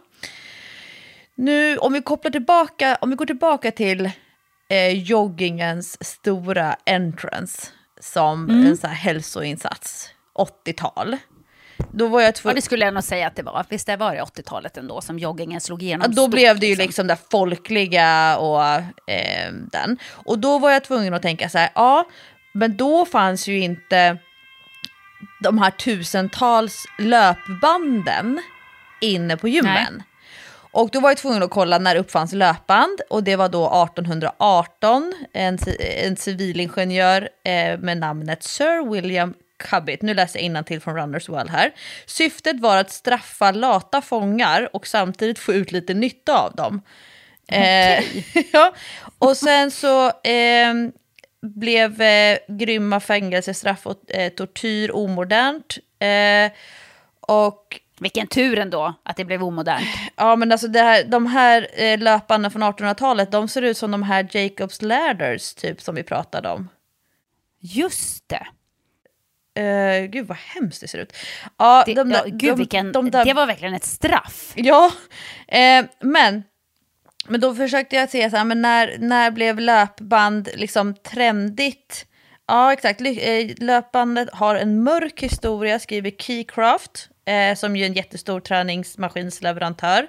Nu om vi går tillbaka till joggingens stora entrance som en så här hälsoinsats 80-tal. Då var jag det skulle jag nog säga att det var. Visst det var det 80-talet ändå som joggingen slog igenom. Då blev det ju liksom det folkliga och den. Och då var jag tvungen att tänka så här, ja, men då fanns ju inte de här tusentals löpbanden inne på gymmen. Nej. Och då var jag tvungen att kolla när uppfanns löpband, och det var då 1818, en civilingenjör med namnet Sir William Cubitt. Nu läser jag innantill från Runner's World här. Syftet var att straffa lata fångar och samtidigt få ut lite nytta av dem. Ja. Och sen så blev grymma fängelsestraff och tortyr omodernt. Och vilken tur ändå att det blev omodernt. Ja, men alltså de här löparna från 1800-talet, de ser ut som de här Jacob's Ladders typ som vi pratade om. Just det. Gud vad hemskt det ser ut. Ja, det var verkligen ett straff. Ja, men då försökte jag se så här, men när blev löpband liksom trendigt? Ja, exakt. Löpbandet har en mörk historia, skriver Keycraft, som är en jättestor träningsmaskinsleverantör.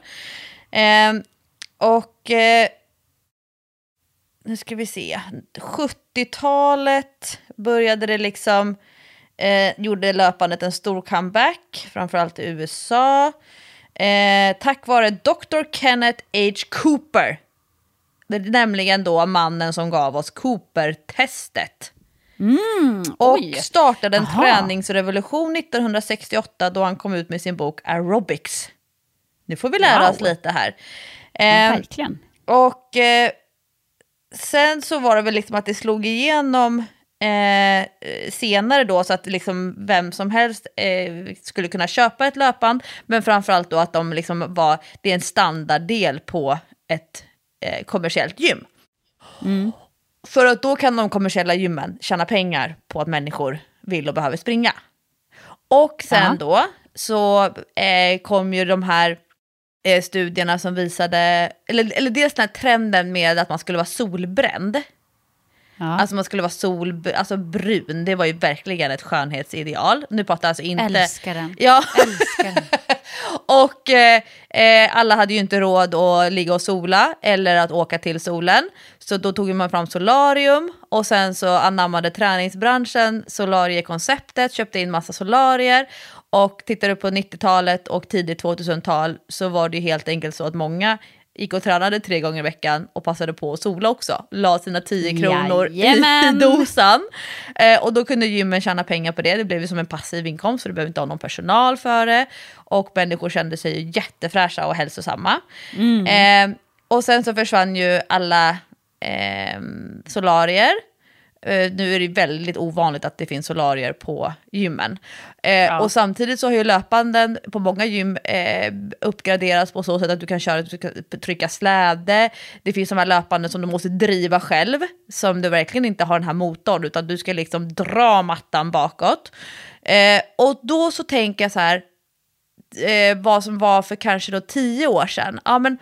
Nu ska vi se. 70-talet började det liksom, gjorde löpandet en stor comeback, framförallt i USA. Tack vare Dr. Kenneth H. Cooper. Det är nämligen då mannen som gav oss Cooper-testet. Och startade en träningsrevolution 1968 då han kom ut med sin bok Aerobics. Nu får vi lära oss lite här. Verkligen. Och sen så var det väl liksom att det slog igenom senare då, så att liksom vem som helst skulle kunna köpa ett löpband, men framförallt då att de liksom det är en standarddel på ett kommersiellt gym. För att då kan de kommersiella gymmen tjäna pengar på att människor vill och behöver springa. Och sen då så kom ju de här studierna som visade, eller dels den här trenden med att man skulle vara solbränd. Ja. Alltså man skulle vara brun, det var ju verkligen ett skönhetsideal. Nu pratar jag alltså inte... Älskar den. Ja. Älskar den. Och alla hade ju inte råd att ligga och sola eller att åka till solen. Så då tog man fram solarium och sen så anammade träningsbranschen solariekonceptet, köpte in massa solarier. Och tittar du på 90-talet och tidigt 2000-tal så var det ju helt enkelt så att många gick och tränade 3 gånger i veckan och passade på att sola också. La sina 10 kronor i dosan. Och då kunde gymmen tjäna pengar på det. Det blev ju som en passiv inkomst för du behöver inte ha någon personal för det. Och människor kände sig ju jättefräscha och hälsosamma. Och sen så försvann ju alla solarier. Nu är det väldigt ovanligt att det finns solarier på gymmen. Och samtidigt så har ju löpanden på många gym uppgraderats på så sätt att du kan trycka släde. Det finns de här löpanden som du måste driva själv, som du verkligen inte har den här motorn, utan du ska liksom dra mattan bakåt. Och då så tänker jag så här, vad som var för kanske då 10 år sedan. Ja, men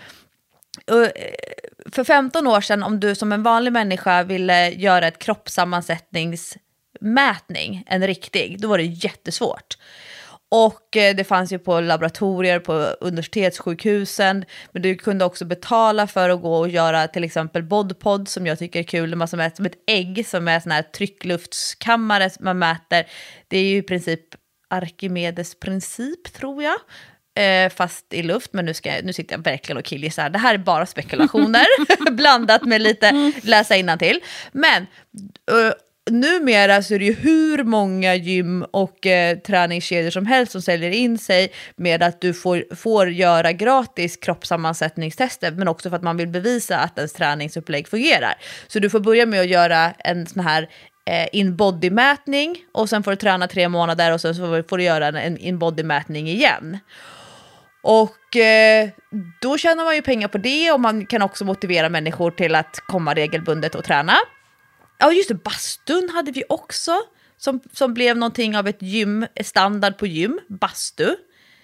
för 15 år sedan, om du som en vanlig människa ville göra ett kroppssammansättningsmätning, en riktig, då var det jättesvårt. Och det fanns ju på laboratorier, på universitetssjukhusen, men du kunde också betala för att gå och göra till exempel bodpod, som jag tycker är kul, man som är som ett ägg, som är sån här tryckluftskammare man mäter. Det är ju i princip Arkimedes princip, tror jag. Fast i luft, men nu sitter jag verkligen och killgissar. Det här är bara spekulationer blandat med lite läsa innantill. Men numera så är det ju hur många gym och träningskedjor som helst som säljer in sig med att du får göra gratis kroppssammansättningstester, men också för att man vill bevisa att ens träningsupplägg fungerar. Så du får börja med att göra en sån här in-body-mätning och sen får du träna 3 månader och sen så får du göra en in-body-mätning igen. Och då tjänar man ju pengar på det, och man kan också motivera människor till att komma regelbundet och träna. Ja, just det, bastun hade vi också, som blev någonting av ett gym, standard på gym, bastu.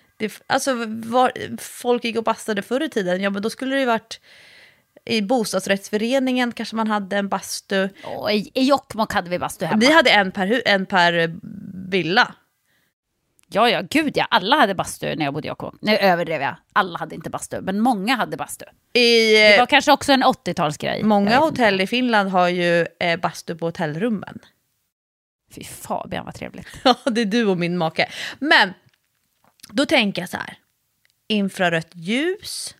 Folk gick och bastade förr i tiden, ja men då skulle det ju varit i bostadsrättsföreningen, kanske man hade en bastu. I Jokkmokk hade vi bastu hemma. Vi hade en per villa. Ja, gud ja. Alla hade bastu när jag bodde i Jokkmokk. Nu överdrev jag. Alla hade inte bastu, men många hade bastu. Det var kanske också en 80-talsgrej. Många hotell i Finland har ju bastu på hotellrummen. Fy Fabian, vad trevligt. Ja, det är du och min make. Men då tänker jag så här. Infrarött ljus.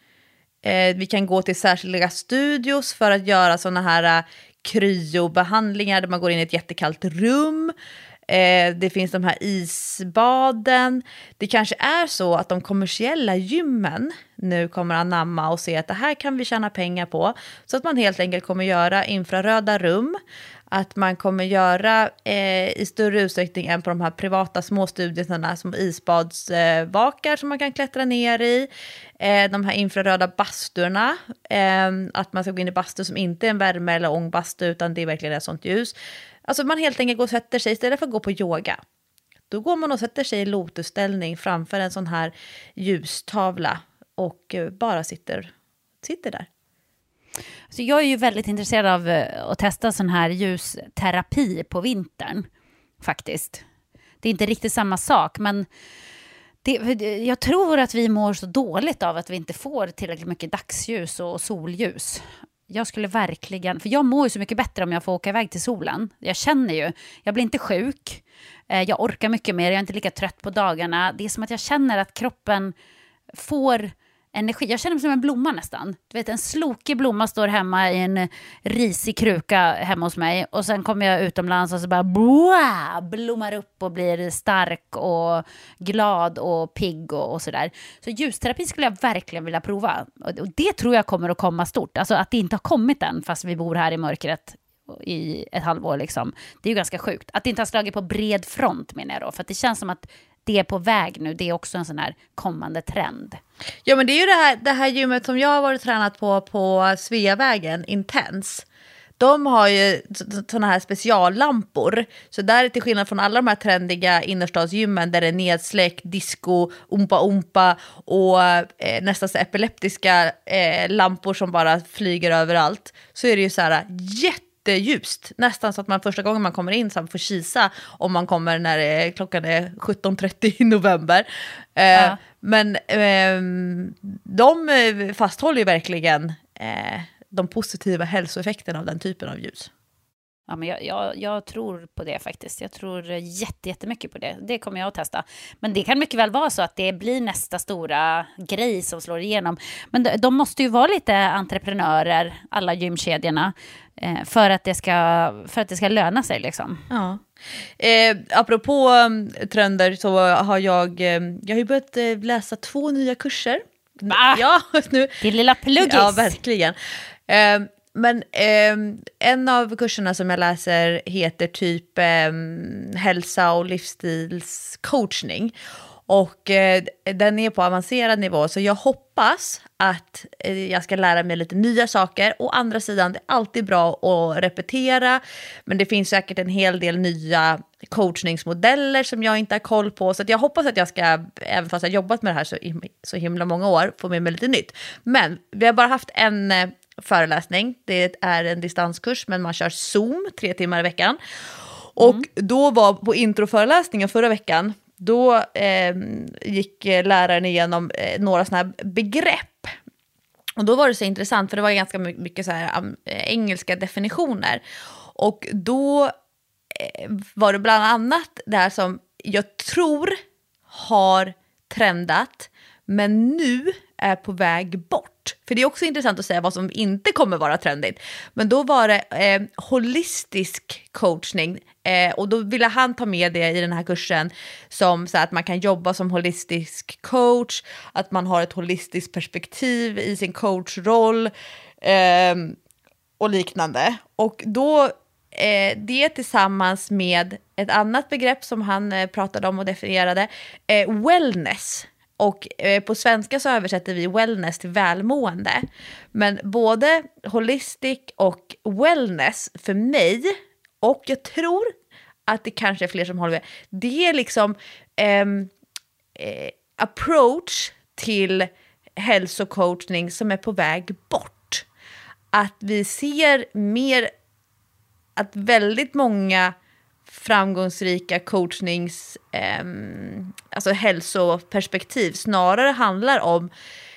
Vi kan gå till särskilda studios för att göra såna här kryobehandlingar där man går in i ett jättekallt rum. Det finns de här isbaden. Det kanske är så att de kommersiella gymmen nu kommer anamma och se att det här kan vi tjäna pengar på. Så att man helt enkelt kommer göra infraröda rum. Att man kommer göra i större utsträckning än på de här privata småstudierna som isbadsvakar som man kan klättra ner i. De här infraröda basturna. Att man ska gå in i bastu som inte är en värme- eller ångbastu, utan det är verkligen ett sånt ljus. Alltså man helt enkelt går och sätter sig, istället för att gå på yoga. Då går man och sätter sig i lotusställning framför en sån här ljustavla och bara sitter där. Så jag är ju väldigt intresserad av att testa sån här ljusterapi på vintern, faktiskt. Det är inte riktigt samma sak, men jag tror att vi mår så dåligt av att vi inte får tillräckligt mycket dagsljus och solljus. Jag skulle verkligen, för jag mår ju så mycket bättre om jag får åka iväg till solen. Jag känner ju, jag blir inte sjuk, jag orkar mycket mer, jag är inte lika trött på dagarna. Det är som att jag känner att kroppen får energi. Jag känner mig som en blomma nästan. Du vet, en slokig blomma står hemma i en risig kruka hemma hos mig. Och sen kommer jag utomlands och så bara blommar upp och blir stark och glad och pigg och sådär. Så ljusterapi skulle jag verkligen vilja prova. Och det tror jag kommer att komma stort. Alltså att det inte har kommit än fast vi bor här i mörkret i ett halvår liksom. Det är ju ganska sjukt. Att det inte har slagit på bred front, menar jag då. För att det känns som att det är på väg nu. Det är också en sån här kommande trend. Ja, men det är ju det här gymmet som jag har varit tränat på Sveavägen, Intense. de har ju såna här speciallampor. Så där, till skillnad från alla de här trendiga innerstadsgymmen där det är nedsläckt, disco, umpa och nästan så epileptiska lampor som bara flyger överallt, så är det ju så här jätteljust. Nästan så att man första gången man kommer in så får kisa om man kommer när klockan är 17:30 i november. Men de fasthåller ju verkligen de positiva hälsoeffekterna av den typen av ljus. Ja, men jag tror på det faktiskt. Jag tror jättemycket på det. Det kommer jag att testa. Men det kan mycket väl vara så att det blir nästa stora grej som slår igenom. Men de måste ju vara lite entreprenörer, alla gymkedjorna, för att det ska löna sig liksom. Ja. Apropå trender så har jag har ju börjat läsa 2 nya kurser. Ja, nu. Din lilla pluggis. Ja, verkligen. Men en av kurserna som jag läser heter typ hälsa och livsstilscoachning. Och den är på avancerad nivå, så jag hoppas att jag ska lära mig lite nya saker. Å andra sidan, det är alltid bra att repetera, men det finns säkert en hel del nya coachningsmodeller som jag inte har koll på. Så att jag hoppas att jag ska, även fast jag jobbat med det här så himla många år, få med mig lite nytt. Men vi har bara haft en föreläsning. Det är en distanskurs, men man kör Zoom 3 timmar i veckan. Och då var på introföreläsningen förra veckan, då gick läraren igenom några såna här begrepp. Och då var det så intressant, för det var ganska mycket så här engelska definitioner. Och då var det bland annat det här som jag tror har trendat, men nu är på väg bort. För det är också intressant att säga vad som inte kommer vara trendigt. Men då var det holistisk coachning. Och då ville han ta med det i den här kursen som så att man kan jobba som holistisk coach, att man har ett holistiskt perspektiv i sin coachroll och liknande. Och då det tillsammans med ett annat begrepp som han pratade om och definierade, wellness. Och på svenska så översätter vi wellness till välmående. Men både holistic och wellness för mig, och jag tror att det kanske är fler som håller med, det är liksom approach till hälsocoachning som är på väg bort. Att vi ser mer att väldigt många framgångsrika coachnings alltså hälsoperspektiv snarare handlar om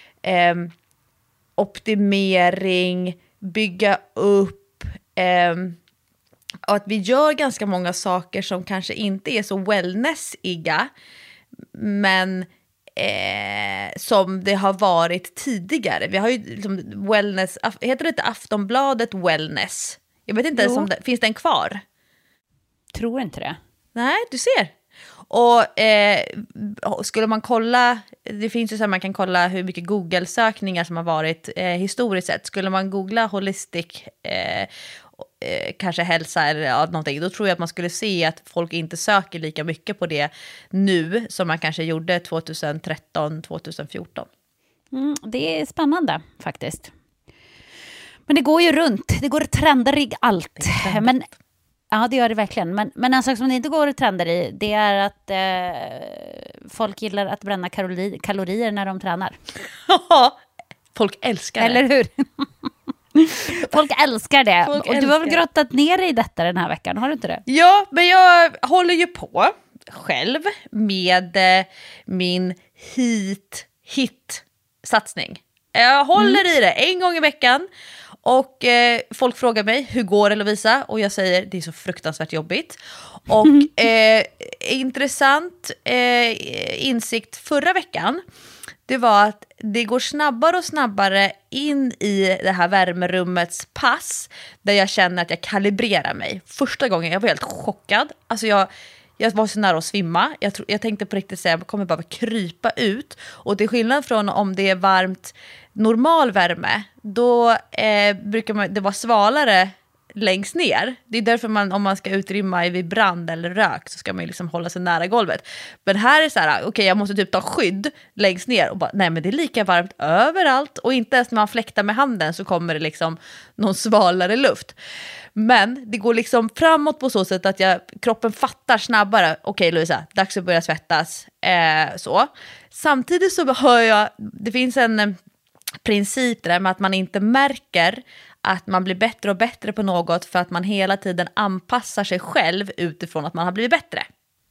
optimering, bygga upp och att vi gör ganska många saker som kanske inte är så wellnessiga, men som det har varit tidigare. Vi har ju liksom wellness, heter det inte Aftonbladet wellness? Jag vet inte ens om finns den kvar? Tror inte det. Nej, du ser. Och skulle man kolla, det finns ju så att man kan kolla hur mycket Google-sökningar som har varit historiskt sett. Skulle man googla holistic, kanske hälsa eller någonting, då tror jag att man skulle se att folk inte söker lika mycket på det nu som man kanske gjorde 2013-2014. Det är spännande faktiskt. Men det går ju runt. Det går trender i allt. Men ja, det gör det verkligen. Men en sak som det inte går trender i, det är att folk gillar att bränna kalorier när de tränar. Folk älskar det. Eller hur? Folk älskar det. Och du har väl grottat ner dig i detta den här veckan, har du inte det? Ja, men jag håller ju på själv med min hit-satsning. Jag håller i det 1 gång i veckan. Och folk frågar mig, hur går det, Lovisa? Och jag säger, det är så fruktansvärt jobbigt. Och intressant insikt förra veckan, det var att det går snabbare och snabbare in i det här värmerummets pass, där jag känner att jag kalibrerar mig. Första gången, jag var helt chockad. Alltså jag var så nära att svimma. Jag tänkte på riktigt säga, jag kommer bara krypa ut. Och till skillnad från om det är varmt, normal värme, då brukar det vara svalare längst ner. Det är därför om man ska utrymma vid brand eller rök så ska man ju liksom hålla sig nära golvet. Men här är så här, okej, jag måste typ ta skydd längst ner och bara, nej men det är lika varmt överallt och inte ens när man fläktar med handen så kommer det liksom någon svalare luft. Men det går liksom framåt på så sätt att kroppen fattar snabbare, okej Louisa, dags att börja svettas. Så. Samtidigt så hör jag, det finns en princip där med att man inte märker att man blir bättre och bättre på något för att man hela tiden anpassar sig själv utifrån att man har blivit bättre.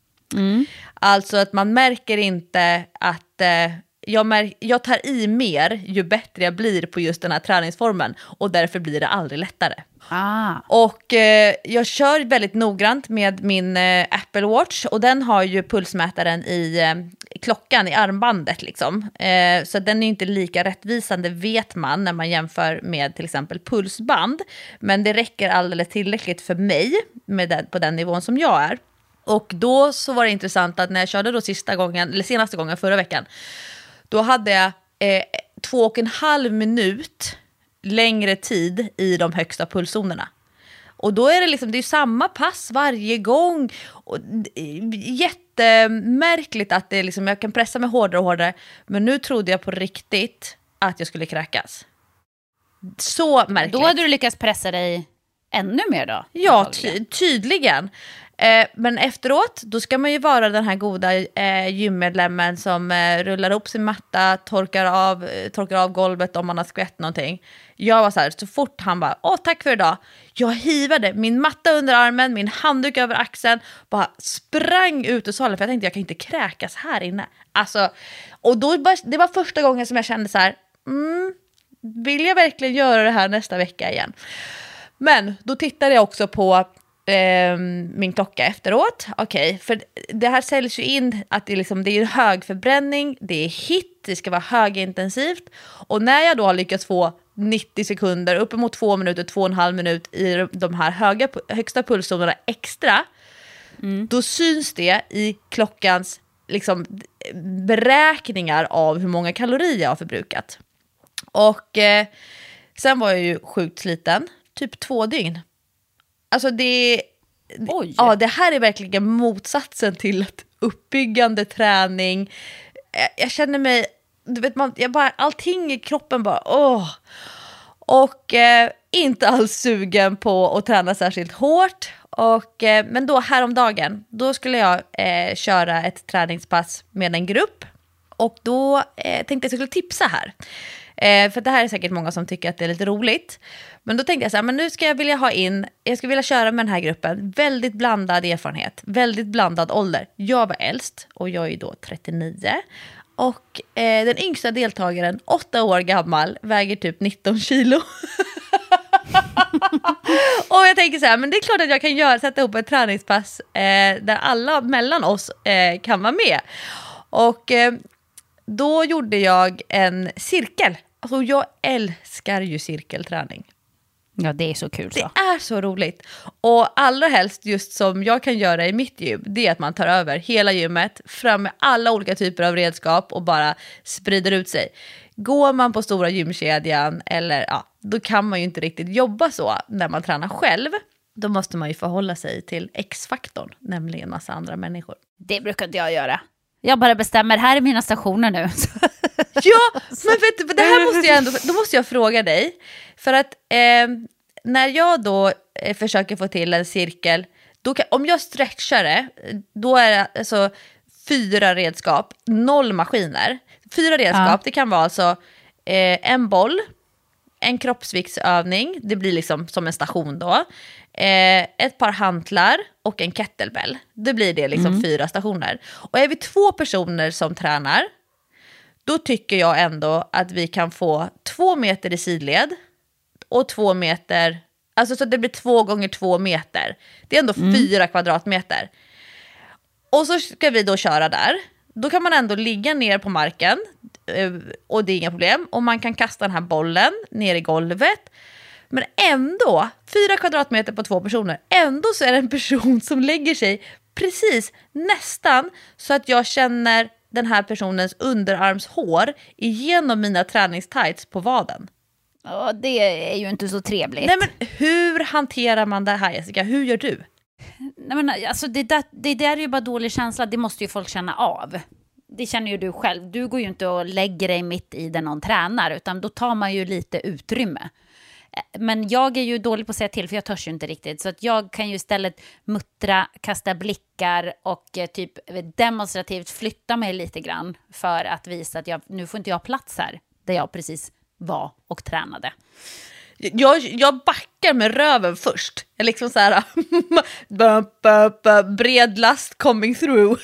Alltså att man märker inte att jag tar i mer ju bättre jag blir på just den här träningsformen och därför blir det aldrig lättare. Och jag kör väldigt noggrant med min Apple Watch och den har ju pulsmätaren i klockan i armbandet liksom. Så den är inte lika rättvisande vet man när man jämför med till exempel pulsband, men det räcker alldeles tillräckligt för mig på den nivån som jag är. Och då så var det intressant att när jag körde då senaste gången förra veckan, då hade jag 2,5 minut längre tid i de högsta pulszonerna. Och då är det liksom, det är samma pass varje gång. Och jättemärkligt att det är liksom, jag kan pressa mig hårdare och hårdare. Men nu trodde jag på riktigt att jag skulle kräkas. Så märkligt. Då hade du lyckats pressa dig ännu mer då? Ja, tydligen. Men efteråt, då ska man ju vara den här goda gymmedlemmen som rullar upp sin matta, torkar av golvet om man har skvätt någonting. Jag var så här, så fort han bara, tack för idag. Jag hivade min matta under armen, min handduk över axeln, bara sprang ut ur salen för jag tänkte jag kan inte kräkas här inne. Alltså, och då, det var första gången som jag kände så här, vill jag verkligen göra det här nästa vecka igen? Men då tittade jag också på min klocka efteråt. Okej, för det här säljs ju in att det är en hög förbränning, det är hit, det ska vara högintensivt. Och när jag då har lyckats få 90 sekunder, uppemot 2 minuter, 2,5 minut i de här högsta pulszonerna extra, då syns det i klockans liksom, beräkningar av hur många kalorier jag har förbrukat. Och sen var jag ju sjukt sliten, typ 2 dygn. Alltså det här är verkligen motsatsen till ett uppbyggande träning. Jag känner mig, du vet, allting i kroppen bara Och inte alls sugen på att träna särskilt hårt. Men då häromdagen, då skulle jag köra ett träningspass med en grupp. Och då tänkte jag skulle tipsa här. För det här är säkert många som tycker att det är lite roligt. Men då tänkte jag så här, men nu ska jag vilja köra med den här gruppen. Väldigt blandad erfarenhet, väldigt blandad ålder. Jag var äldst och jag är då 39. Och den yngsta deltagaren, 8 år gammal, väger typ 19 kilo. Och jag tänker så här, men det är klart att jag kan sätta ihop ett träningspass där alla mellan oss kan vara med. Och då gjorde jag en cirkel. Alltså jag älskar ju cirkelträning. Ja, det är så kul så. Det är så roligt. Och allra helst just som jag kan göra i mitt gym, det är att man tar över hela gymmet, fram med alla olika typer av redskap och bara sprider ut sig. Går man på stora gymkedjan eller då kan man ju inte riktigt jobba så när man tränar själv. Då måste man ju förhålla sig till X-faktorn, nämligen massa andra människor. Det brukar inte jag göra. Jag bara bestämmer, här är mina stationer nu. Ja, men vet du, det här då måste jag fråga dig. För att när jag då försöker få till en cirkel, om jag stretchar det, då är det alltså 4 redskap, 0 maskiner. 4 redskap, det kan vara alltså en boll, en kroppsviktsövning, det blir liksom som en station då. Ett par hantlar och en kettlebell. Det blir det liksom 4 stationer. Och är vi 2 personer som tränar, då tycker jag ändå att vi kan få 2 meter i sidled och 2 meter, alltså så det blir 2 gånger 2 meter. Det är ändå 4 kvadratmeter. Och så ska vi då köra där. Då kan man ändå ligga ner på marken och det är inga problem. Och man kan kasta den här bollen ner i golvet. Men ändå, 4 kvadratmeter på 2 personer, ändå så är det en person som lägger sig precis nästan så att jag känner den här personens underarmshår igenom mina träningstights på vaden. Ja, det är ju inte så trevligt. Nej, men hur hanterar man det här, Jessica? Hur gör du? Nej, men alltså det där är ju bara dålig känsla. Det måste ju folk känna av. Det känner ju du själv. Du går ju inte och lägger dig mitt i där någon tränar, utan då tar man ju lite utrymme. Men jag är ju dålig på att säga till, för jag törs ju inte riktigt. Så att jag kan ju istället muttra, kasta blickar och typ demonstrativt flytta mig lite grann för att visa att nu får inte jag plats här där jag precis var och tränade. Jag backar med röven först. Jag liksom så här bred last coming through.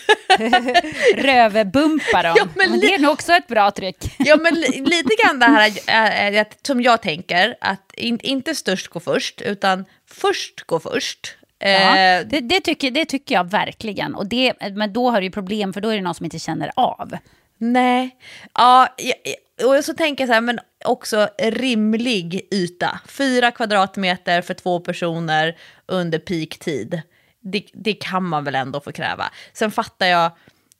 Rövebumpa dem. Ja, men det är nog också ett bra tryck. Ja, men lite grann det här är som jag tänker, att inte störst gå först, utan först gå först. Ja, det tycker jag verkligen. Men då har du ju problem, för då är det någon som inte känner av. Nej, ja, och så tänker jag så här, men också rimlig yta. 4 kvadratmeter för 2 personer under peaktid. Det kan man väl ändå få kräva. Sen fattar jag,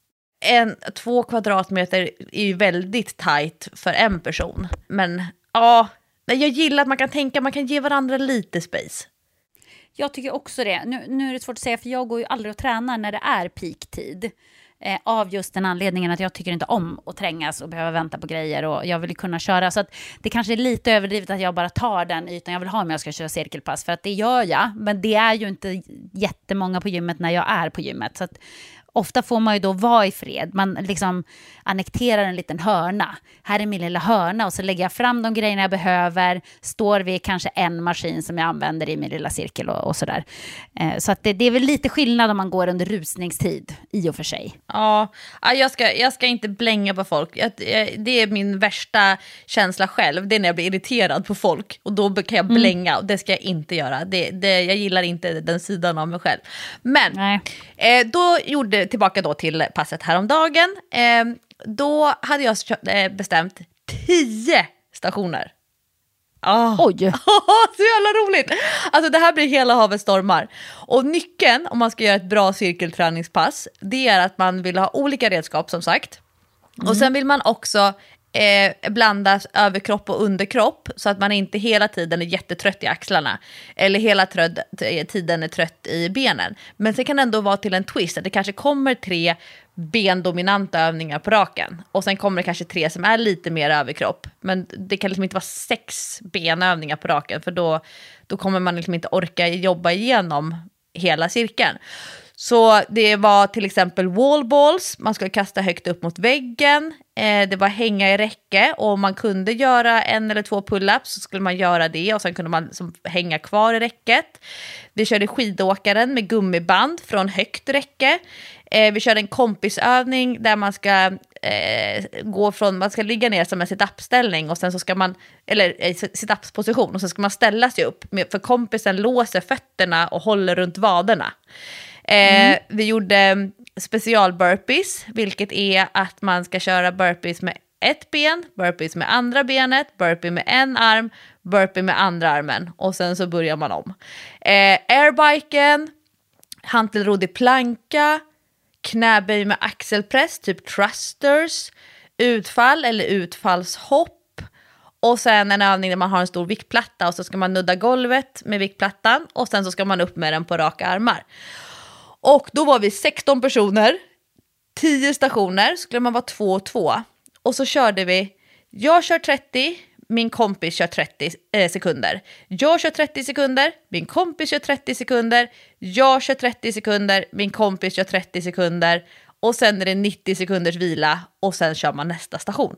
2 kvadratmeter är ju väldigt tajt för en person. Men ja, jag gillar att man kan ge varandra lite space. Jag tycker också det. Nu är det svårt att säga, för jag går ju aldrig och tränar när det är peaktid. Av just den anledningen att jag tycker inte om att trängas och behöva vänta på grejer, och jag vill kunna köra, så att det kanske är lite överdrivet att jag bara tar den ytan jag vill ha om jag ska köra cirkelpass, för att det gör jag, men det är ju inte jättemånga på gymmet när jag är på gymmet, så att ofta får man ju då vara i fred. Man liksom annekterar en liten hörna. Här är min lilla hörna, och så lägger jag fram de grejerna jag behöver. Står vid kanske en maskin som jag använder i min lilla cirkel och sådär. Så att det är väl lite skillnad om man går under rusningstid i och för sig. Ja, jag ska inte blänga på folk. Det är min värsta känsla själv. Det är när jag blir irriterad på folk. Och då kan jag blänga, och det ska jag inte göra. Jag gillar inte den sidan av mig själv. Men då tillbaka då till passet häromdagen. Då hade jag bestämt 10 stationer. Oj! Så jävla roligt! Alltså det här blir hela havet stormar. Och nyckeln, om man ska göra ett bra cirkelträningspass, det är att man vill ha olika redskap, som sagt. Och sen vill man också blanda överkropp och underkropp, så att man inte hela tiden är jättetrött i axlarna eller hela tiden är trött i benen. Men sen kan det ändå vara till en twist att det kanske kommer 3 bendominanta övningar på raken, och sen kommer det kanske 3 som är lite mer överkropp, men det kan liksom inte vara 6 benövningar på raken, för då kommer man liksom inte orka jobba igenom hela cirkeln. Så det var till exempel wallballs, man skulle kasta högt upp mot väggen, det var hänga i räcke, och om man kunde göra 1 eller 2 pull-ups så skulle man göra det, och sen kunde man hänga kvar i räcket. Vi körde skidåkaren med gummiband från högt räcke. Vi körde en kompisövning där man ska man ska ligga ner som en sit-up-ställning, och sen så ska man, eller sit-up-position, och sen ska man ställa sig upp, för kompisen låser fötterna och håller runt vaderna. Vi gjorde special-burpees, vilket är att man ska köra burpees med ett ben, burpees med andra benet, burpee med en arm, burpee med andra armen, och sen så börjar man om. Airbiken, hantelrodd planka, knäböj med axelpress, typ thrusters, utfall eller utfallshopp, och sen en övning där man har en stor viktplatta, och så ska man nudda golvet med viktplattan, och sen så ska man upp med den på raka armar. Och då var vi 16 personer, 10 stationer, skulle man vara 2 och 2. Och så körde vi, jag kör 30, min kompis kör 30 sekunder. Jag kör 30 sekunder, min kompis kör 30 sekunder. Jag kör 30 sekunder, min kompis kör 30 sekunder. Och sen är det 90 sekunders vila, och sen kör man nästa station.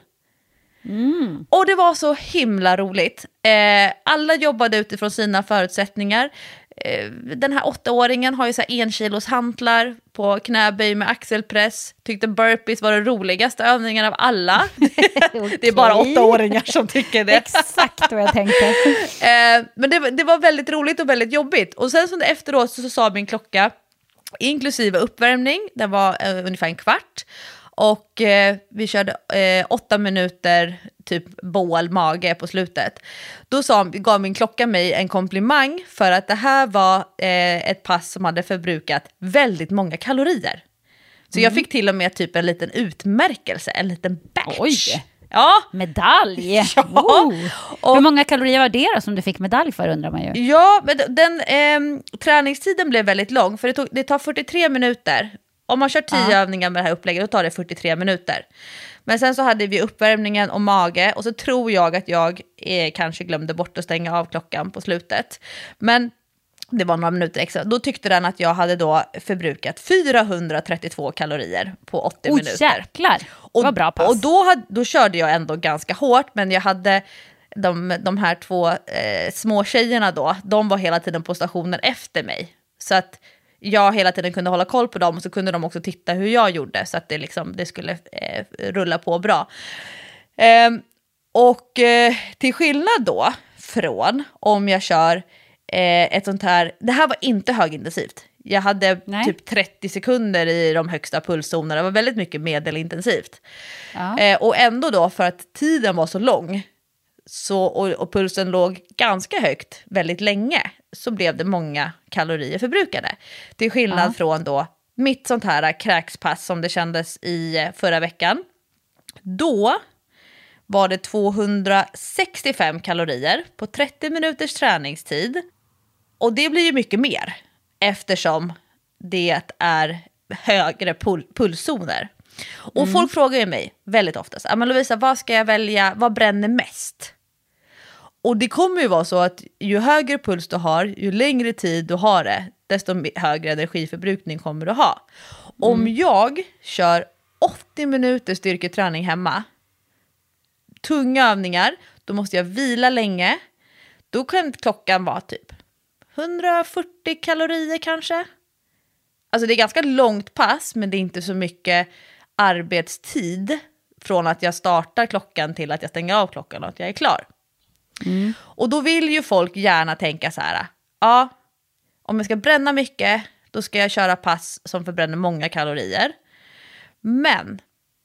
Och det var så himla roligt. Alla jobbade utifrån sina förutsättningar. Den här 8-åringen har ju så här 1 kilos hantlar på knäböj med axelpress. Tyckte burpees var den roligaste övningen av alla. Okay. Det är bara 8-åringar som tycker det. Exakt vad jag tänkte. Men det var väldigt roligt och väldigt jobbigt. Och sen som efteråt så sa min klocka, inklusive uppvärmning, det var ungefär 1 kvart. Och vi körde 8 minuter typ mage på slutet. Då gav min klocka mig en komplimang för att det här var ett pass som hade förbrukat väldigt många kalorier. Så jag fick till och med typ en liten utmärkelse, en liten badge. Oj. Ja. Medalj! Ja. Och hur många kalorier var det då som du fick medalj för, undrar man ju? Ja, men den träningstiden blev väldigt lång, för det tar 43 minuter. Om man kör 10 övningar med det här upplägget, då tar det 43 minuter. Men sen så hade vi uppvärmningen och mage, och så tror jag att jag kanske glömde bort att stänga av klockan på slutet. Men det var några minuter extra. Då tyckte den att jag hade då förbrukat 432 kalorier på 80 minuter. Jäklar, det var bra pass. Och då körde jag ändå ganska hårt, men jag hade de här 2 små tjejerna då, de var hela tiden på stationen efter mig. Så att jag hela tiden kunde hålla koll på dem, och så kunde de också titta hur jag gjorde, så att det skulle rulla på bra. Till skillnad då från om jag kör ett sånt här, det här var inte högintensivt. Jag hade typ 30 sekunder i de högsta pulszonerna. Det var väldigt mycket medelintensivt. Och ändå då, för att tiden var så lång och pulsen låg ganska högt väldigt länge, så blev det många kalorier förbrukade. Till skillnad från då mitt sånt här kräkspass som det kändes i förra veckan. Då var det 265 kalorier på 30 minuters träningstid. Och det blir ju mycket mer, eftersom det är högre pulszoner. Och folk frågar ju mig väldigt ofta så, men Lovisa, vad ska jag välja, vad bränner mest? Och det kommer ju vara så att ju högre puls du har, ju längre tid du har det, desto högre energiförbrukning kommer du ha. Om jag kör 80 minuter styrketräning hemma, tunga övningar, då måste jag vila länge, då kan klockan vara typ 140 kalorier kanske. Alltså det är ganska långt pass, men det är inte så mycket arbetstid från att jag startar klockan till att jag stänger av klockan och att jag är klar. Och då vill ju folk gärna tänka så här, ja, om jag ska bränna mycket, då ska jag köra pass som förbränner många kalorier. Men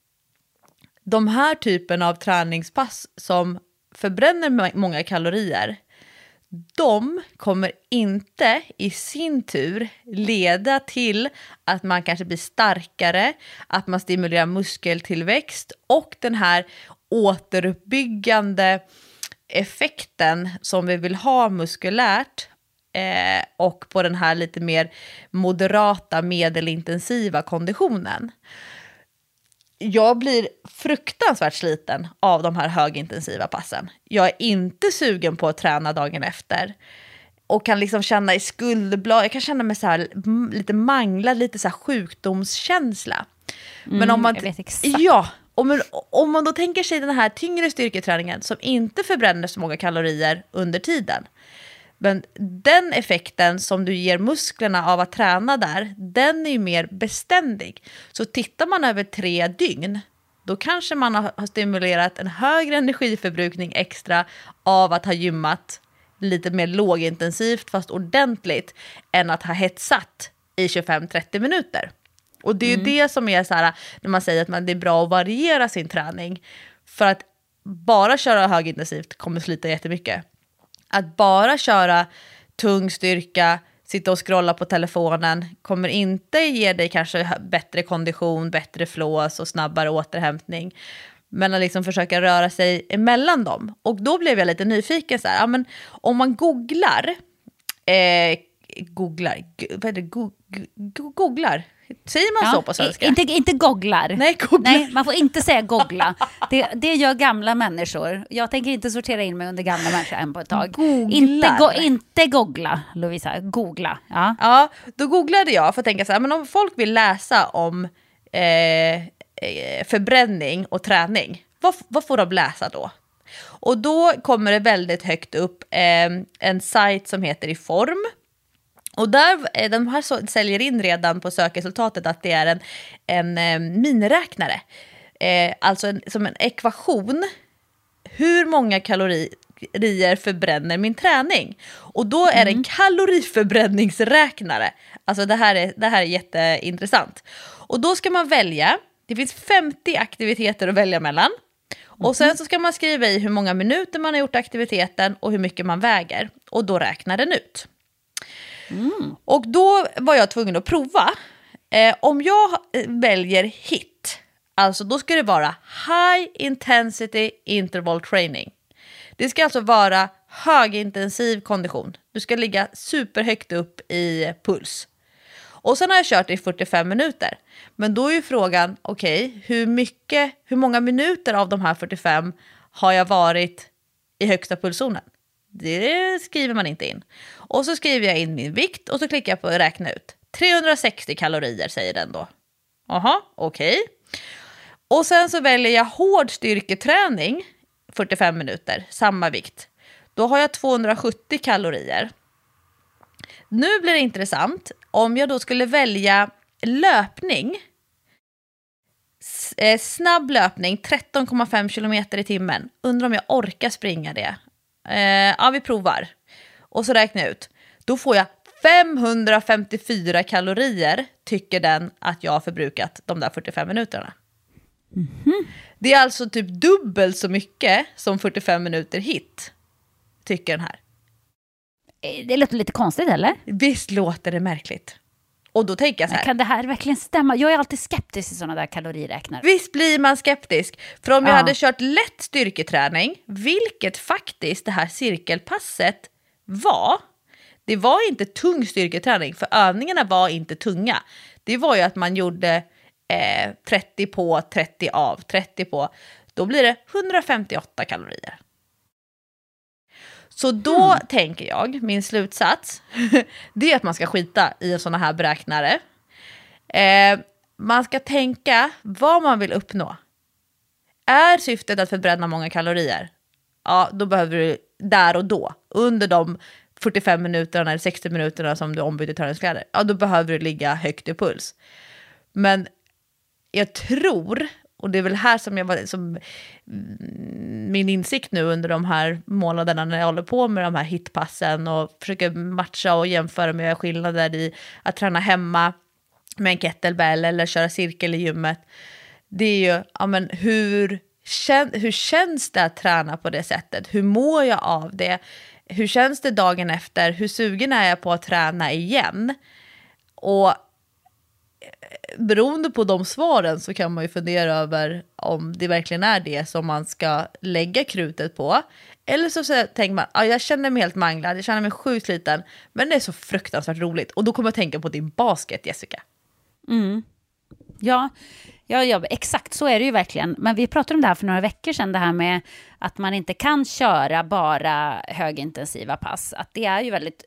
de här typen av träningspass som förbränner många kalorier, de kommer inte i sin tur leda till att man kanske blir starkare, att man stimulerar muskeltillväxt och den här återuppbyggande effekten som vi vill ha muskulärt och på den här lite mer moderata medelintensiva konditionen. Jag blir fruktansvärt sliten av de här högintensiva passen. Jag är inte sugen på att träna dagen efter. Och kan liksom känna i skuldblad. Jag kan känna mig så här lite manglad, lite så här sjukdomskänsla. Men om man, jag vet exakt. Ja, om man då tänker sig den här tyngre styrketräningen som inte förbränner så många kalorier under tiden. Men den effekten som du ger musklerna av att träna där, den är ju mer beständig. Så tittar man över 3 dygn, då kanske man har stimulerat en högre energiförbrukning extra av att ha gymmat lite mer lågintensivt fast ordentligt än att ha hetsat i 25-30 minuter. Och det är ju det som är så här, när man säger att det är bra att variera sin träning. För att bara köra högintensivt kommer slita jättemycket. Att bara köra tung styrka, sitta och scrolla på telefonen kommer inte ge dig kanske bättre kondition, bättre flås och snabbare återhämtning. Men att liksom försöka röra sig emellan dem. Och då blev jag lite nyfiken så här, ja, men om man googlar, säger man så på svenska? Inte googlar. Nej, googlar. Nej, man får inte säga googla. Det gör gamla människor. Jag tänker inte sortera in mig under gamla människor än på ett tag. Inte googla, Lovisa. Googla. Ja, då googlade jag för att tänka så här, men om folk vill läsa om förbränning och träning, vad får de läsa då? Och då kommer det väldigt högt upp en sajt som heter Iform. Och där, de här säljer in redan på sökresultatet att det är en miniräknare. Alltså som en ekvation. Hur många kalorier förbränner min träning? Och då är det en kaloriförbränningsräknare. Alltså det här är jätteintressant. Och då ska man välja. Det finns 50 aktiviteter att välja mellan. Och sen så ska man skriva i hur många minuter man har gjort aktiviteten och hur mycket man väger. Och då räknar den ut. Och då var jag tvungen att prova. Om jag väljer HIIT, Alltså då ska det vara high intensity interval training. Det ska alltså vara högintensiv kondition. Du ska ligga superhögt upp i puls. Och sen har jag kört i 45 minuter. Men då är ju frågan, okej, hur många minuter av de här 45 har jag varit i högsta pulszonen? Det skriver man inte in. Och så skriver jag in min vikt och så klickar jag på att räkna ut. 360 kalorier säger den då. Jaha, okej. Och sen så väljer jag hård styrketräning 45 minuter, samma vikt. Då har jag 270 kalorier. Nu blir det intressant om jag då skulle välja löpning. Snabb löpning, 13,5 kilometer i timmen. Undrar om jag orkar springa det. Ja, vi provar. Och så räknar jag ut. Då får jag 554 kalorier, tycker den att jag har förbrukat de där 45 minuterna. Mm-hmm. Det är alltså typ dubbelt så mycket som 45 minuter hit, tycker den här. Det låter lite konstigt, eller? Visst låter det märkligt. Och då tänker jag så här. Kan det här verkligen stämma? Jag är alltid skeptisk i sådana där kaloriräknare. Visst blir man skeptisk. För om jag hade kört lätt styrketräning, vilket faktiskt det här cirkelpasset var. Det var inte tung styrketräning, för övningarna var inte tunga. Det var ju att man gjorde 30 på, 30 av, 30 på. Då blir det 158 kalorier. Så då tänker jag, min slutsats, det är att man ska skita i en sån här beräknare. Man ska tänka vad man vill uppnå. Är syftet att förbränna många kalorier? Ja, då behöver du där och då, under de 45 minuterna eller 60 minuterna som du ombyter träningskläder, ja, då behöver du ligga högt i puls. Men jag tror, och det är väl här som jag var, som min insikt nu under de här månaderna när jag håller på med de här hitpassen och försöker matcha och jämföra med skillnader i att träna hemma med en kettlebell eller köra cirkel i gymmet. Det är ju, ja, men hur känns det att träna på det sättet? Hur mår jag av det? Hur känns det dagen efter? Hur sugen är jag på att träna igen? Och beroende på de svaren så kan man ju fundera över om det verkligen är det som man ska lägga krutet på. Eller så tänker man, jag känner mig helt manglad, jag känner mig sjukt liten, men det är så fruktansvärt roligt. Och då kommer jag tänka på din basket, Jessica. Mm. Ja, exakt så är det ju verkligen. Men vi pratade om det här för några veckor sedan, det här med att man inte kan köra bara högintensiva pass. Att det är ju väldigt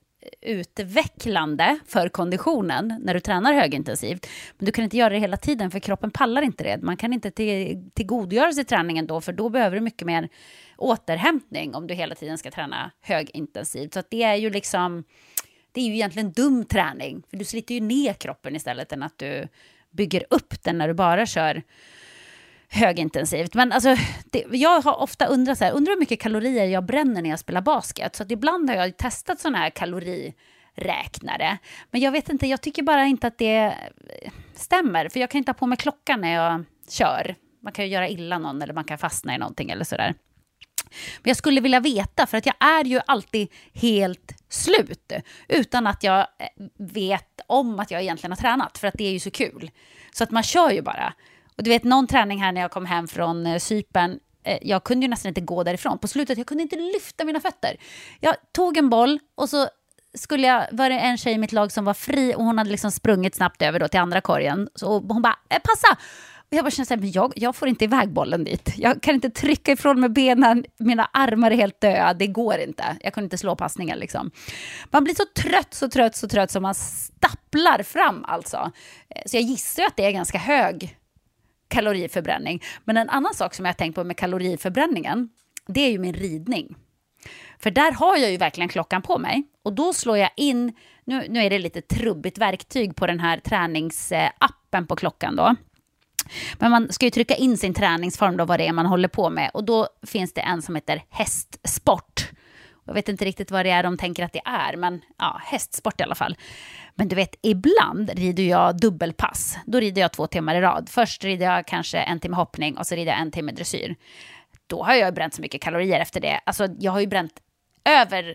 utvecklande för konditionen när du tränar högintensivt. Men du kan inte göra det hela tiden, för kroppen pallar inte det. Man kan inte tillgodogöra sig träningen då, för då behöver du mycket mer återhämtning om du hela tiden ska träna högintensivt. Så att det är ju liksom, det är ju egentligen dum träning, för du sliter ju ner kroppen istället än att du bygger upp den när du bara kör högintensivt. Men alltså, jag har ofta undrat hur mycket kalorier jag bränner när jag spelar basket. Så att ibland har jag testat sådana här kaloriräknare. Men jag vet inte, jag tycker bara inte att det stämmer. För jag kan inte ha på mig klockan när jag kör. Man kan ju göra illa någon, eller man kan fastna i någonting eller sådär. Men jag skulle vilja veta, för att jag är ju alltid helt slut utan att jag vet om att jag egentligen har tränat, för att det är ju så kul. Så att man kör ju bara. Och du vet, någon träning här när jag kom hem från Cypern, jag kunde ju nästan inte gå därifrån. På slutet, jag kunde inte lyfta mina fötter. Jag tog en boll och så var det en tjej i mitt lag som var fri, och hon hade liksom sprungit snabbt över då till andra korgen. Så hon bara, passa! Och jag bara kände såhär, jag får inte iväg bollen dit. Jag kan inte trycka ifrån med benen, mina armar är helt döda, det går inte. Jag kunde inte slå passningar liksom. Man blir så trött som man stapplar fram alltså. Så jag gissar att det är ganska hög kaloriförbränning. Men en annan sak som jag har tänkt på med kaloriförbränningen, det är ju min ridning. För där har jag ju verkligen klockan på mig. Och då slår jag in, nu är det lite trubbigt verktyg på den här träningsappen på klockan då. Men man ska ju trycka in sin träningsform då, vad det är man håller på med. Och då finns det en som heter hästsport. Jag vet inte riktigt vad det är de tänker att det är, men ja, hästsport i alla fall. Men du vet, ibland rider jag dubbelpass. Då rider jag 2 timmar i rad. Först rider jag kanske 1 timme hoppning och så rider jag 1 timme dressyr. Då har jag bränt så mycket kalorier efter det. Alltså jag har ju bränt över